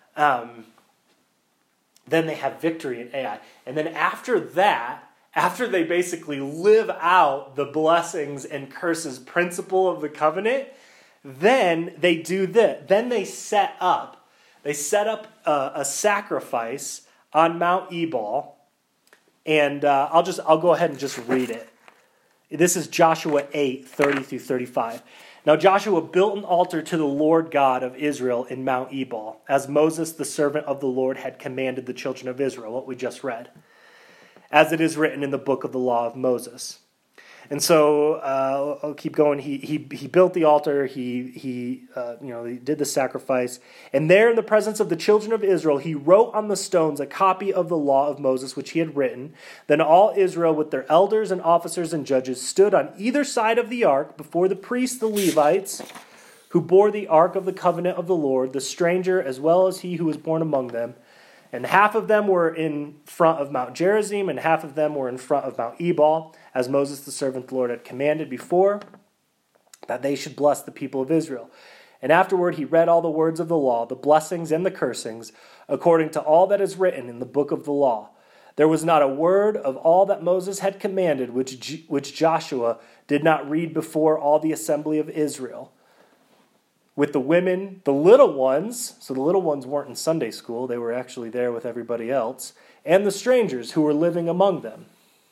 then they have victory in Ai. And then after that, after they basically live out the blessings and curses principle of the covenant, then they do this. Then they set up a sacrifice on Mount Ebal. And I'll go ahead and just read it. This is Joshua 8, 30 through 35. Now Joshua built an altar to the Lord God of Israel in Mount Ebal, as Moses, the servant of the Lord, had commanded the children of Israel, what we just read, as it is written in the book of the law of Moses. And so I'll keep going. He built the altar. He did the sacrifice, and there in the presence of the children of Israel, he wrote on the stones a copy of the law of Moses, which he had written. Then all Israel, with their elders and officers and judges, stood on either side of the ark before the priests, the Levites, who bore the ark of the covenant of the Lord, the stranger as well as he who was born among them. And half of them were in front of Mount Gerizim, and half of them were in front of Mount Ebal, as Moses the servant of the Lord had commanded before, that they should bless the people of Israel. And afterward he read all the words of the law, the blessings and the cursings, according to all that is written in the book of the law. There was not a word of all that Moses had commanded which Joshua did not read before all the assembly of Israel. With the women, the little ones, so the little ones weren't in Sunday school, they were actually there with everybody else, and the strangers who were living among them.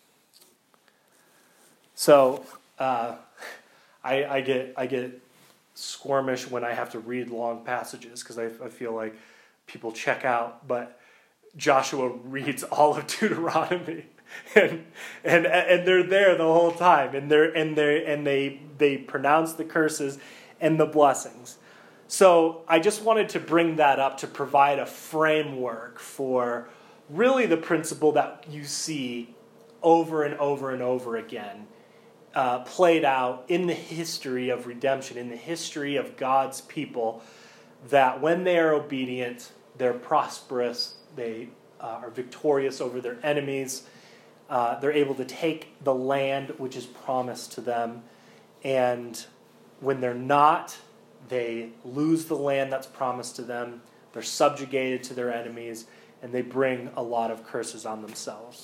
So I get squirmish when I have to read long passages because I feel like people check out, but Joshua reads all of Deuteronomy, and they're there the whole time, and they pronounce the curses and the blessings. So I just wanted to bring that up to provide a framework for really the principle that you see over and over and over again played out in the history of redemption, in the history of God's people, that when they are obedient, they're prosperous, they are victorious over their enemies, they're able to take the land which is promised to them, and when they're not, they lose the land that's promised to them, they're subjugated to their enemies, and they bring a lot of curses on themselves.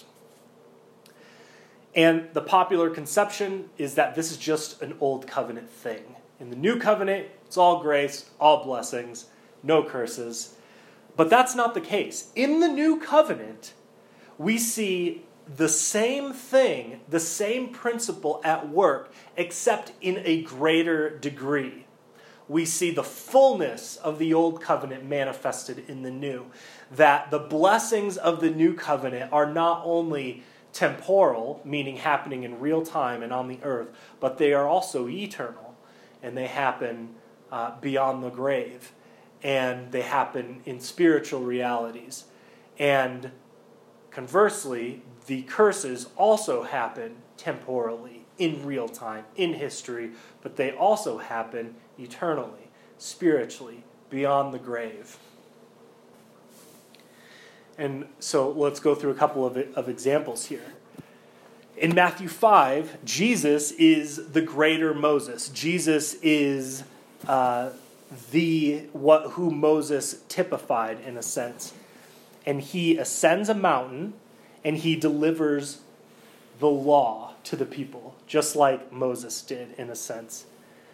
And the popular conception is that this is just an old covenant thing. In the new covenant, it's all grace, all blessings, no curses. But that's not the case. In the new covenant, we see the same thing, the same principle at work, except in a greater degree. We see the fullness of the old covenant manifested in the new. That the blessings of the new covenant are not only temporal, meaning happening in real time and on the earth, but they are also eternal, and they happen beyond the grave, and they happen in spiritual realities. And conversely, the curses also happen temporally, in real time, in history, but they also happen eternally, spiritually, beyond the grave. And so let's go through a couple of examples here. In Matthew 5, Jesus is the greater Moses. Jesus is who Moses typified in a sense. And he ascends a mountain and he delivers the law to the people, just like Moses did in a sense.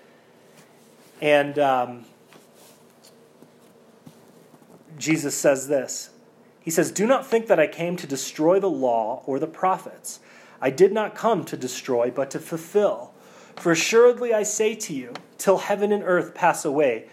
And Jesus says this. He says, "Do not think that I came to destroy the law or the prophets. I did not come to destroy, but to fulfill. For assuredly I say to you, till heaven and earth pass away,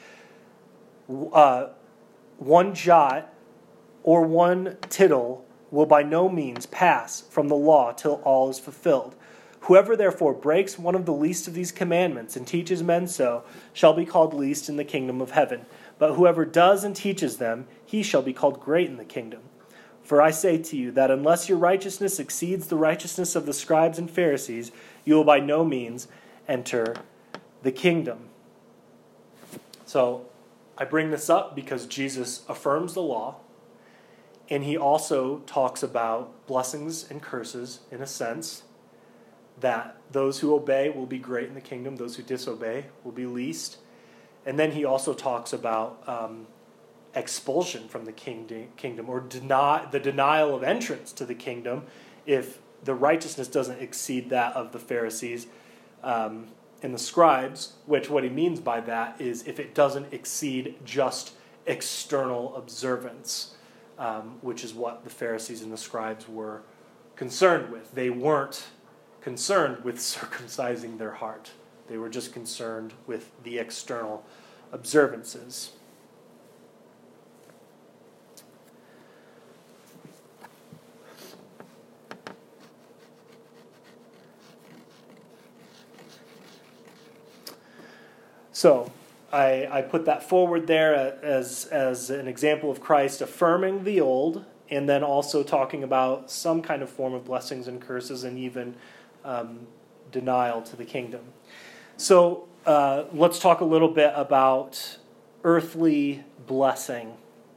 one jot or one tittle will by no means pass from the law till all is fulfilled. Whoever therefore breaks one of the least of these commandments and teaches men so shall be called least in the kingdom of heaven. But whoever does and teaches them, he shall be called great in the kingdom. For I say to you that unless your righteousness exceeds the righteousness of the scribes and Pharisees, you will by no means enter the kingdom." So I bring this up because Jesus affirms the law, and he also talks about blessings and curses in a sense, that those who obey will be great in the kingdom, those who disobey will be least. And then he also talks about expulsion from the kingdom, or the denial of entrance to the kingdom if the righteousness doesn't exceed that of the Pharisees and the scribes, which what he means by that is if it doesn't exceed just external observance, which is what the Pharisees and the scribes were concerned with. They weren't concerned with circumcising their heart. They were just concerned with the external observances. So I put that forward there as an example of Christ affirming the old, and then also talking about some kind of form of blessings and curses, and even denial to the kingdom. So let's talk a little bit about earthly blessing.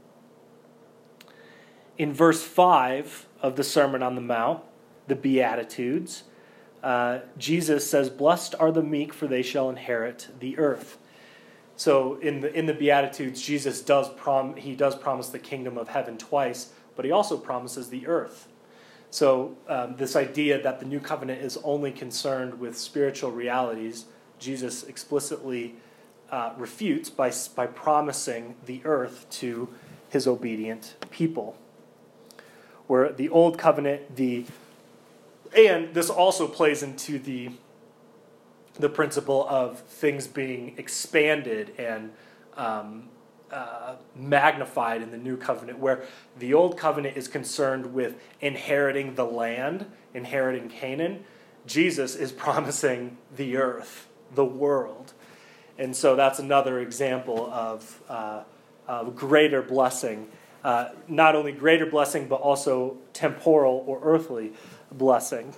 In verse 5 of the Sermon on the Mount, the Beatitudes, Jesus says, "Blessed are the meek, for they shall inherit the earth." So in the Beatitudes, Jesus does promise the kingdom of heaven twice, but he also promises the earth. So this idea that the new covenant is only concerned with spiritual realities, Jesus explicitly refutes by promising the earth to his obedient people. Where the old covenant, and this also plays into the principle of things being expanded and magnified in the new covenant, where the old covenant is concerned with inheriting the land, inheriting Canaan. Jesus is promising the earth, the world. And so that's another example of greater blessing. Not only greater blessing, but also temporal or earthly blessing.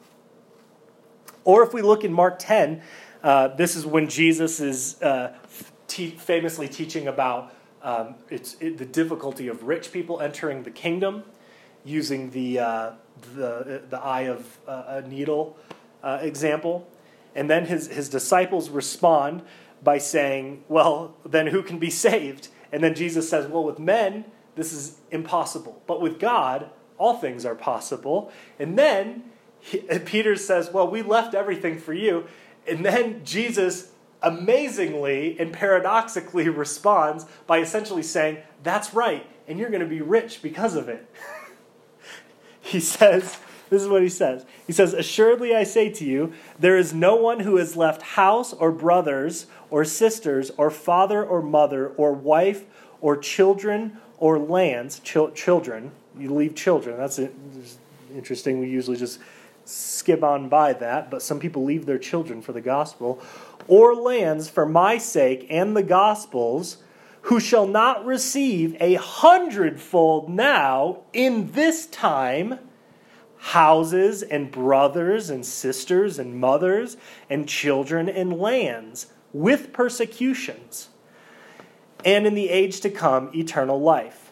Or if we look in Mark 10, this is when Jesus is famously teaching about the difficulty of rich people entering the kingdom, using the eye of a needle example. And then his disciples respond by saying, "Well, then who can be saved?" And then Jesus says, "Well, with men, this is impossible. But with God, all things are possible." And then Peter says, "Well, we left everything for you." And then Jesus amazingly and paradoxically responds by essentially saying, "That's right, and you're going to be rich because of it." he says, this is what he says. He says, "Assuredly I say to you, there is no one who has left house or brothers or sisters or father or mother or wife or children or lands," children, you leave children, that's interesting, we usually just skip on by that, but some people leave their children for the gospel, "or lands for my sake and the gospel's, who shall not receive 100-fold now in this time houses and brothers and sisters and mothers and children and lands with persecutions, and in the age to come eternal life."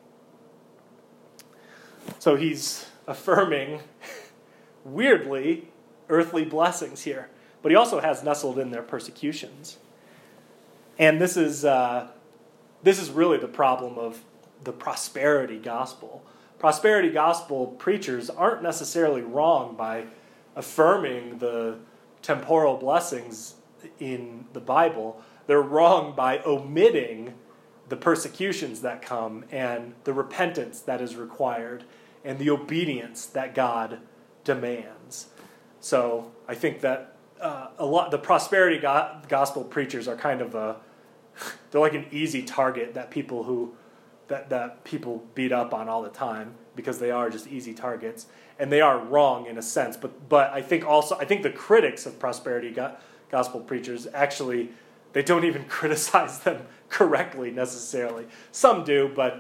So he's affirming, weirdly, earthly blessings here. But he also has nestled in there persecutions. And this is really the problem of the prosperity gospel. Prosperity gospel preachers aren't necessarily wrong by affirming the temporal blessings in the Bible. They're wrong by omitting the persecutions that come and the repentance that is required and the obedience that God demands. So I think that the prosperity gospel preachers are kind of they're like an easy target that people beat up on all the time, because they are just easy targets, and they are wrong in a sense. But I think the critics of prosperity gospel preachers, actually, they don't even criticize them correctly necessarily. Some do, but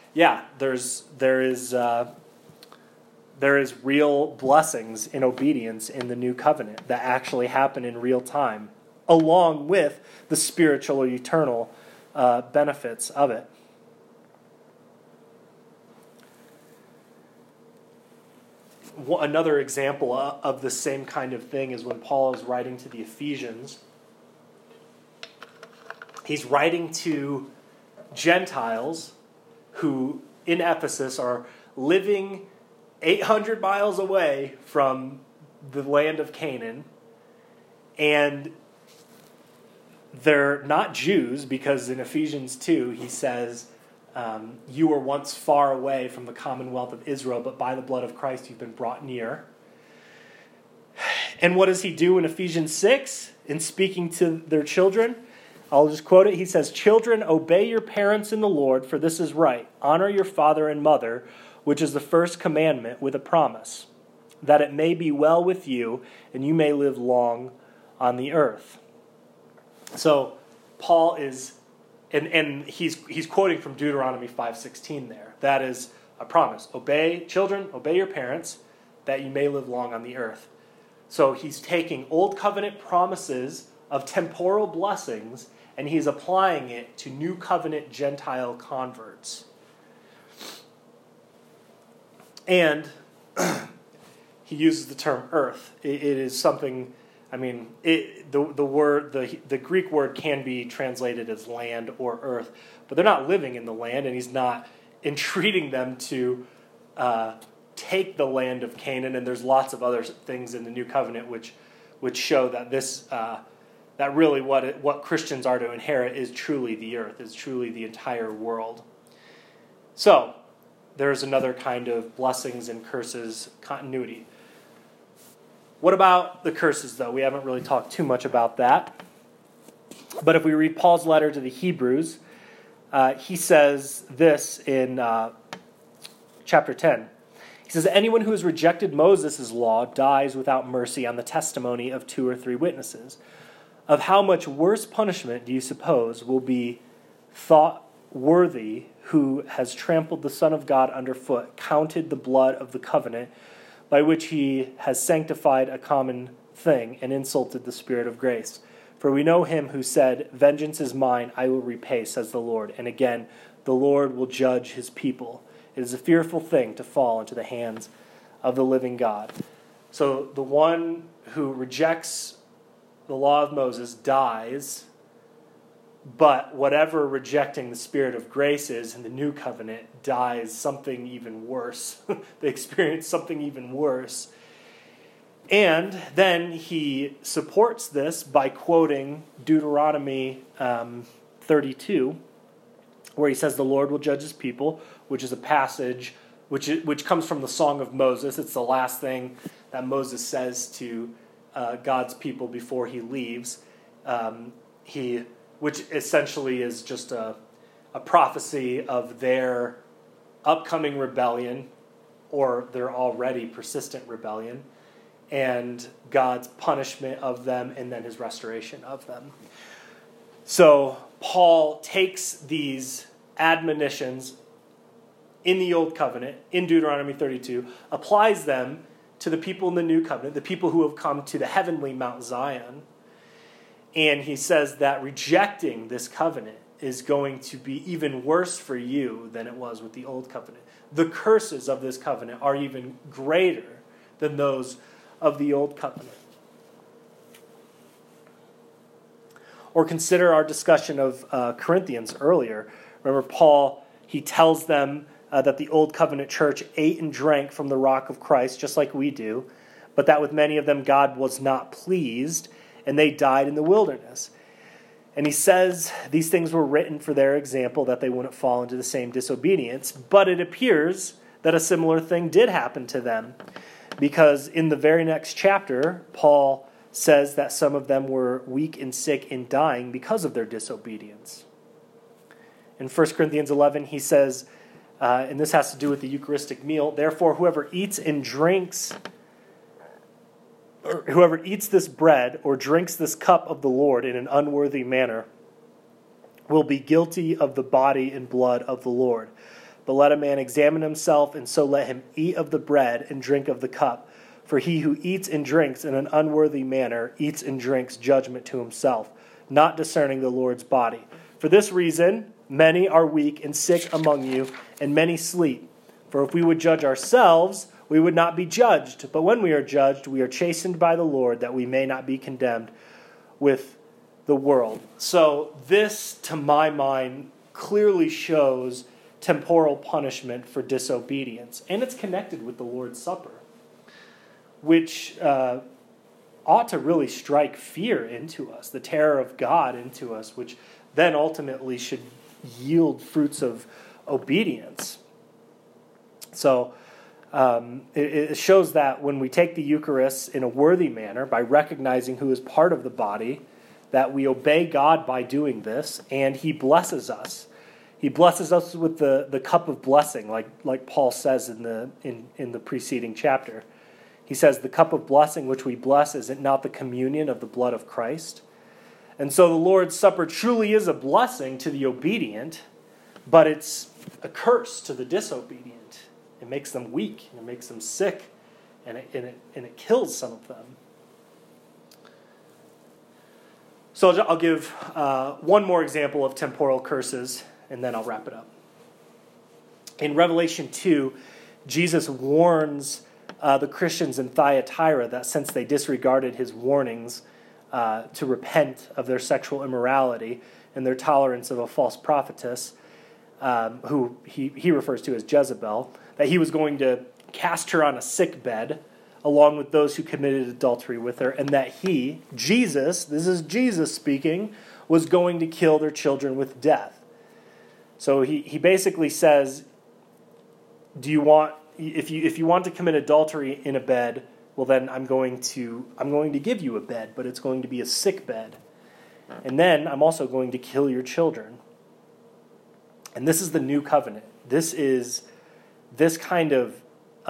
there is real blessings in obedience in the new covenant that actually happen in real time, along with the spiritual or eternal benefits of it. Another example of the same kind of thing is when Paul is writing to the Ephesians. He's writing to Gentiles who, in Ephesus, are living 800 miles away from the land of Canaan, and they're not Jews, because in Ephesians 2 he says, "You were once far away from the commonwealth of Israel, but by the blood of Christ you've been brought near." And what does he do in Ephesians 6 in speaking to their children? I'll just quote it. He says, "Children, obey your parents in the Lord, for this is right. Honor your father and mother, which is the first commandment with a promise, that it may be well with you and you may live long on the earth." So Paul is, and he's quoting from Deuteronomy 5:16 there. That is a promise. Children, obey your parents, that you may live long on the earth. So he's taking old covenant promises of temporal blessings, and he's applying it to new covenant Gentile converts. And he uses the term earth. It is something, the Greek word can be translated as land or earth, but they're not living in the land, and he's not entreating them to take the land of Canaan. And there's lots of other things in the New Covenant which show that that really what Christians are to inherit is truly the earth, is truly the entire world. So there's another kind of blessings and curses continuity. What about the curses, though? We haven't really talked too much about that. But if we read Paul's letter to the Hebrews, he says this in chapter 10. He says, "Anyone who has rejected Moses' law dies without mercy on the testimony of 2 or 3 witnesses. Of how much worse punishment do you suppose will be thought worthy who has trampled the Son of God underfoot, counted the blood of the covenant by which he has sanctified a common thing, and insulted the Spirit of grace? For we know him who said, 'Vengeance is mine, I will repay, says the Lord.' And again, the Lord will judge his people. It is a fearful thing to fall into the hands of the living God." So the one who rejects the law of Moses dies, but whatever rejecting the Spirit of grace is in the new covenant dies something even worse. They experience something even worse. And then he supports this by quoting Deuteronomy 32, where he says the Lord will judge his people, which is a passage which comes from the Song of Moses. It's the last thing that Moses says to God's people before he leaves. Which essentially is just a prophecy of their upcoming rebellion, or their already persistent rebellion, and God's punishment of them, and then his restoration of them. So Paul takes these admonitions in the Old Covenant, in Deuteronomy 32, applies them to the people in the New Covenant, the people who have come to the heavenly Mount Zion, and he says that rejecting this covenant is going to be even worse for you than it was with the Old Covenant. The curses of this covenant are even greater than those of the Old Covenant. Or consider our discussion of Corinthians earlier. Remember, Paul, he tells them that the Old Covenant church ate and drank from the rock of Christ, just like we do, but that with many of them God was not pleased, and they died in the wilderness. And he says these things were written for their example, that they wouldn't fall into the same disobedience. But it appears that a similar thing did happen to them, because in the very next chapter, Paul says that some of them were weak and sick and dying because of their disobedience. In 1 Corinthians 11, he says, and this has to do with the Eucharistic meal, therefore whoever eats this bread or drinks this cup of the Lord in an unworthy manner will be guilty of the body and blood of the Lord. But let a man examine himself, and so let him eat of the bread and drink of the cup. For he who eats and drinks in an unworthy manner eats and drinks judgment to himself, not discerning the Lord's body. For this reason, many are weak and sick among you, and many sleep. For if we would judge ourselves, we would not be judged. But when we are judged, we are chastened by the Lord, that we may not be condemned with the world. So this, to my mind, clearly shows temporal punishment for disobedience. And it's connected with the Lord's Supper, which ought to really strike fear into us, the terror of God into us, which then ultimately should yield fruits of obedience. So it shows that when we take the Eucharist in a worthy manner, by recognizing who is part of the body, that we obey God by doing this, and he blesses us. He blesses us with the cup of blessing, like Paul says in the preceding chapter. He says, the cup of blessing which we bless, is it not the communion of the blood of Christ? And so the Lord's Supper truly is a blessing to the obedient, but it's a curse to the disobedient. It makes them weak, and it makes them sick, and it kills some of them. So I'll give one more example of temporal curses, and then I'll wrap it up. In Revelation 2, Jesus warns the Christians in Thyatira that since they disregarded his warnings to repent of their sexual immorality and their tolerance of a false prophetess, who he refers to as Jezebel, that he was going to cast her on a sick bed along with those who committed adultery with her, and that he, Jesus, this is Jesus speaking, was going to kill their children with death. So he basically says, if you want to commit adultery in a bed, well then I'm going to give you a bed, but it's going to be a sick bed. And then I'm also going to kill your children. And this is the new covenant. This kind of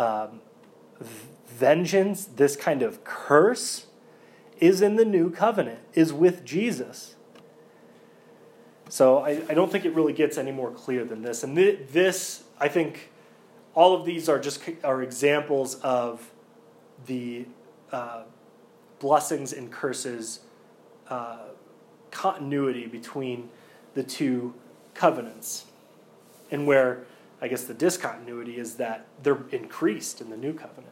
vengeance, this kind of curse is in the new covenant, is with Jesus. So I don't think it really gets any more clear than this. And this, I think, all of these are examples of the blessings and curses continuity between the two covenants. And where, I guess, the discontinuity is that they're increased in the new covenant.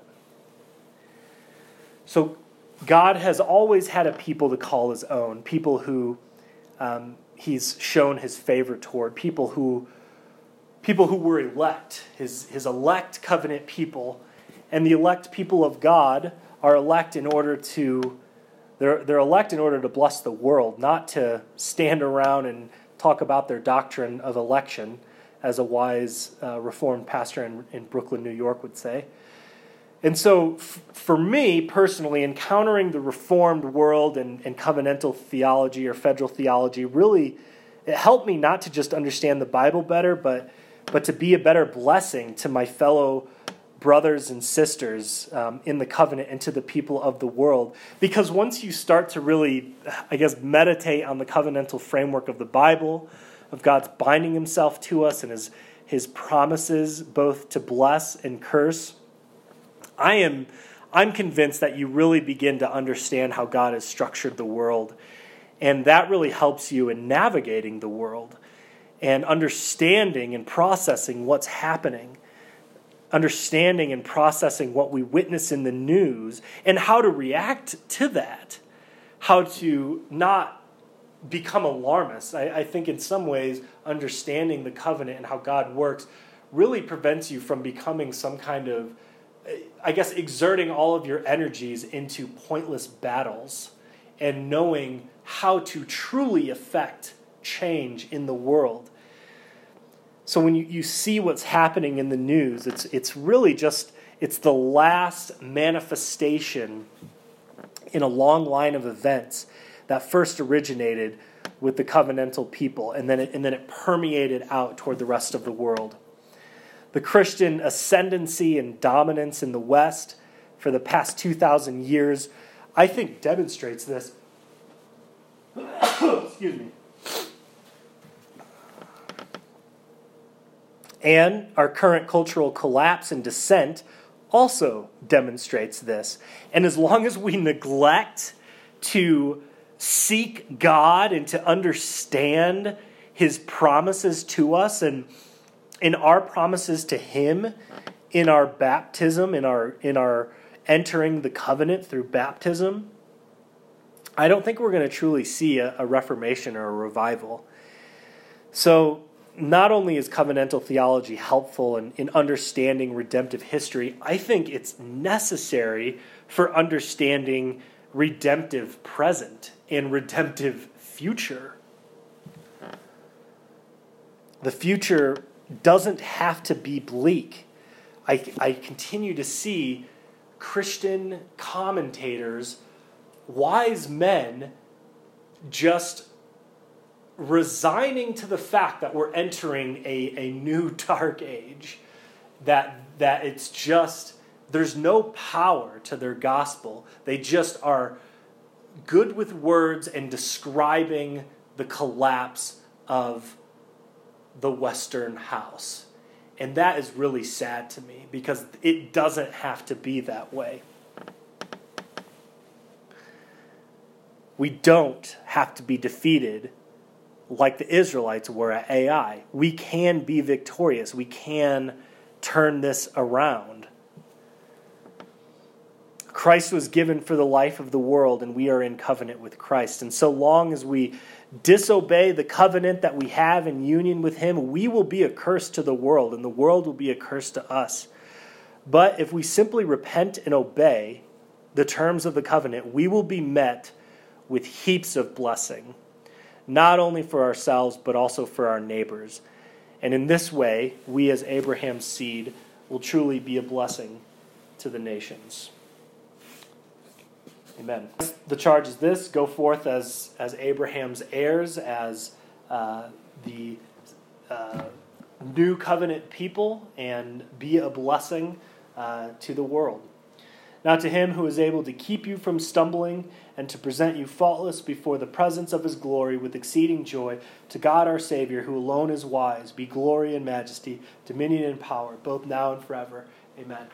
So God has always had a people to call his own, people who he's shown his favor toward, people who were elect, his elect covenant people. And the elect people of God are elect in order to, they're elect in order to bless the world, not to stand around and talk about their doctrine of election as a wise Reformed pastor in Brooklyn, New York would say. And so for me personally, encountering the Reformed world and covenantal theology or federal theology really, it helped me not to just understand the Bible better, but to be a better blessing to my fellow brothers and sisters in the covenant and to the people of the world. Because once you start to really, meditate on the covenantal framework of the Bible, of God's binding himself to us and his promises both to bless and curse, I'm convinced that you really begin to understand how God has structured the world. And that really helps you in navigating the world and understanding and processing what's happening, understanding and processing what we witness in the news and how to react to that, how to not become alarmists. I think in some ways understanding the covenant and how God works really prevents you from becoming some kind of, exerting all of your energies into pointless battles and knowing how to truly affect change in the world. So when you see what's happening in the news, it's really just, it's the last manifestation in a long line of events that first originated with the covenantal people, and then it permeated out toward the rest of the world. The Christian ascendancy and dominance in the West for the past 2,000 years, I think, demonstrates this. Excuse me. And our current cultural collapse and descent also demonstrates this. And as long as we neglect to seek God and to understand his promises to us and in our promises to him, in our baptism, in our entering the covenant through baptism, I don't think we're going to truly see a reformation or a revival. So not only is covenantal theology helpful in understanding redemptive history, I think it's necessary for understanding redemptive present and redemptive future. The future doesn't have to be bleak. I continue to see Christian commentators, wise men, just resigning to the fact that we're entering a new dark age, that it's just, there's no power to their gospel. They just are good with words and describing the collapse of the Western house. And that is really sad to me because it doesn't have to be that way. We don't have to be defeated like the Israelites were at Ai. We can be victorious. We can turn this around. Christ was given for the life of the world, and we are in covenant with Christ. And so long as we disobey the covenant that we have in union with him, we will be a curse to the world, and the world will be a curse to us. But if we simply repent and obey the terms of the covenant, we will be met with heaps of blessing, not only for ourselves, but also for our neighbors. And in this way, we as Abraham's seed will truly be a blessing to the nations. Amen. The charge is this: go forth as Abraham's heirs, as the new covenant people, and be a blessing to the world. Now to him who is able to keep you from stumbling and to present you faultless before the presence of his glory with exceeding joy, to God our Savior, who alone is wise, be glory and majesty, dominion and power, both now and forever. Amen.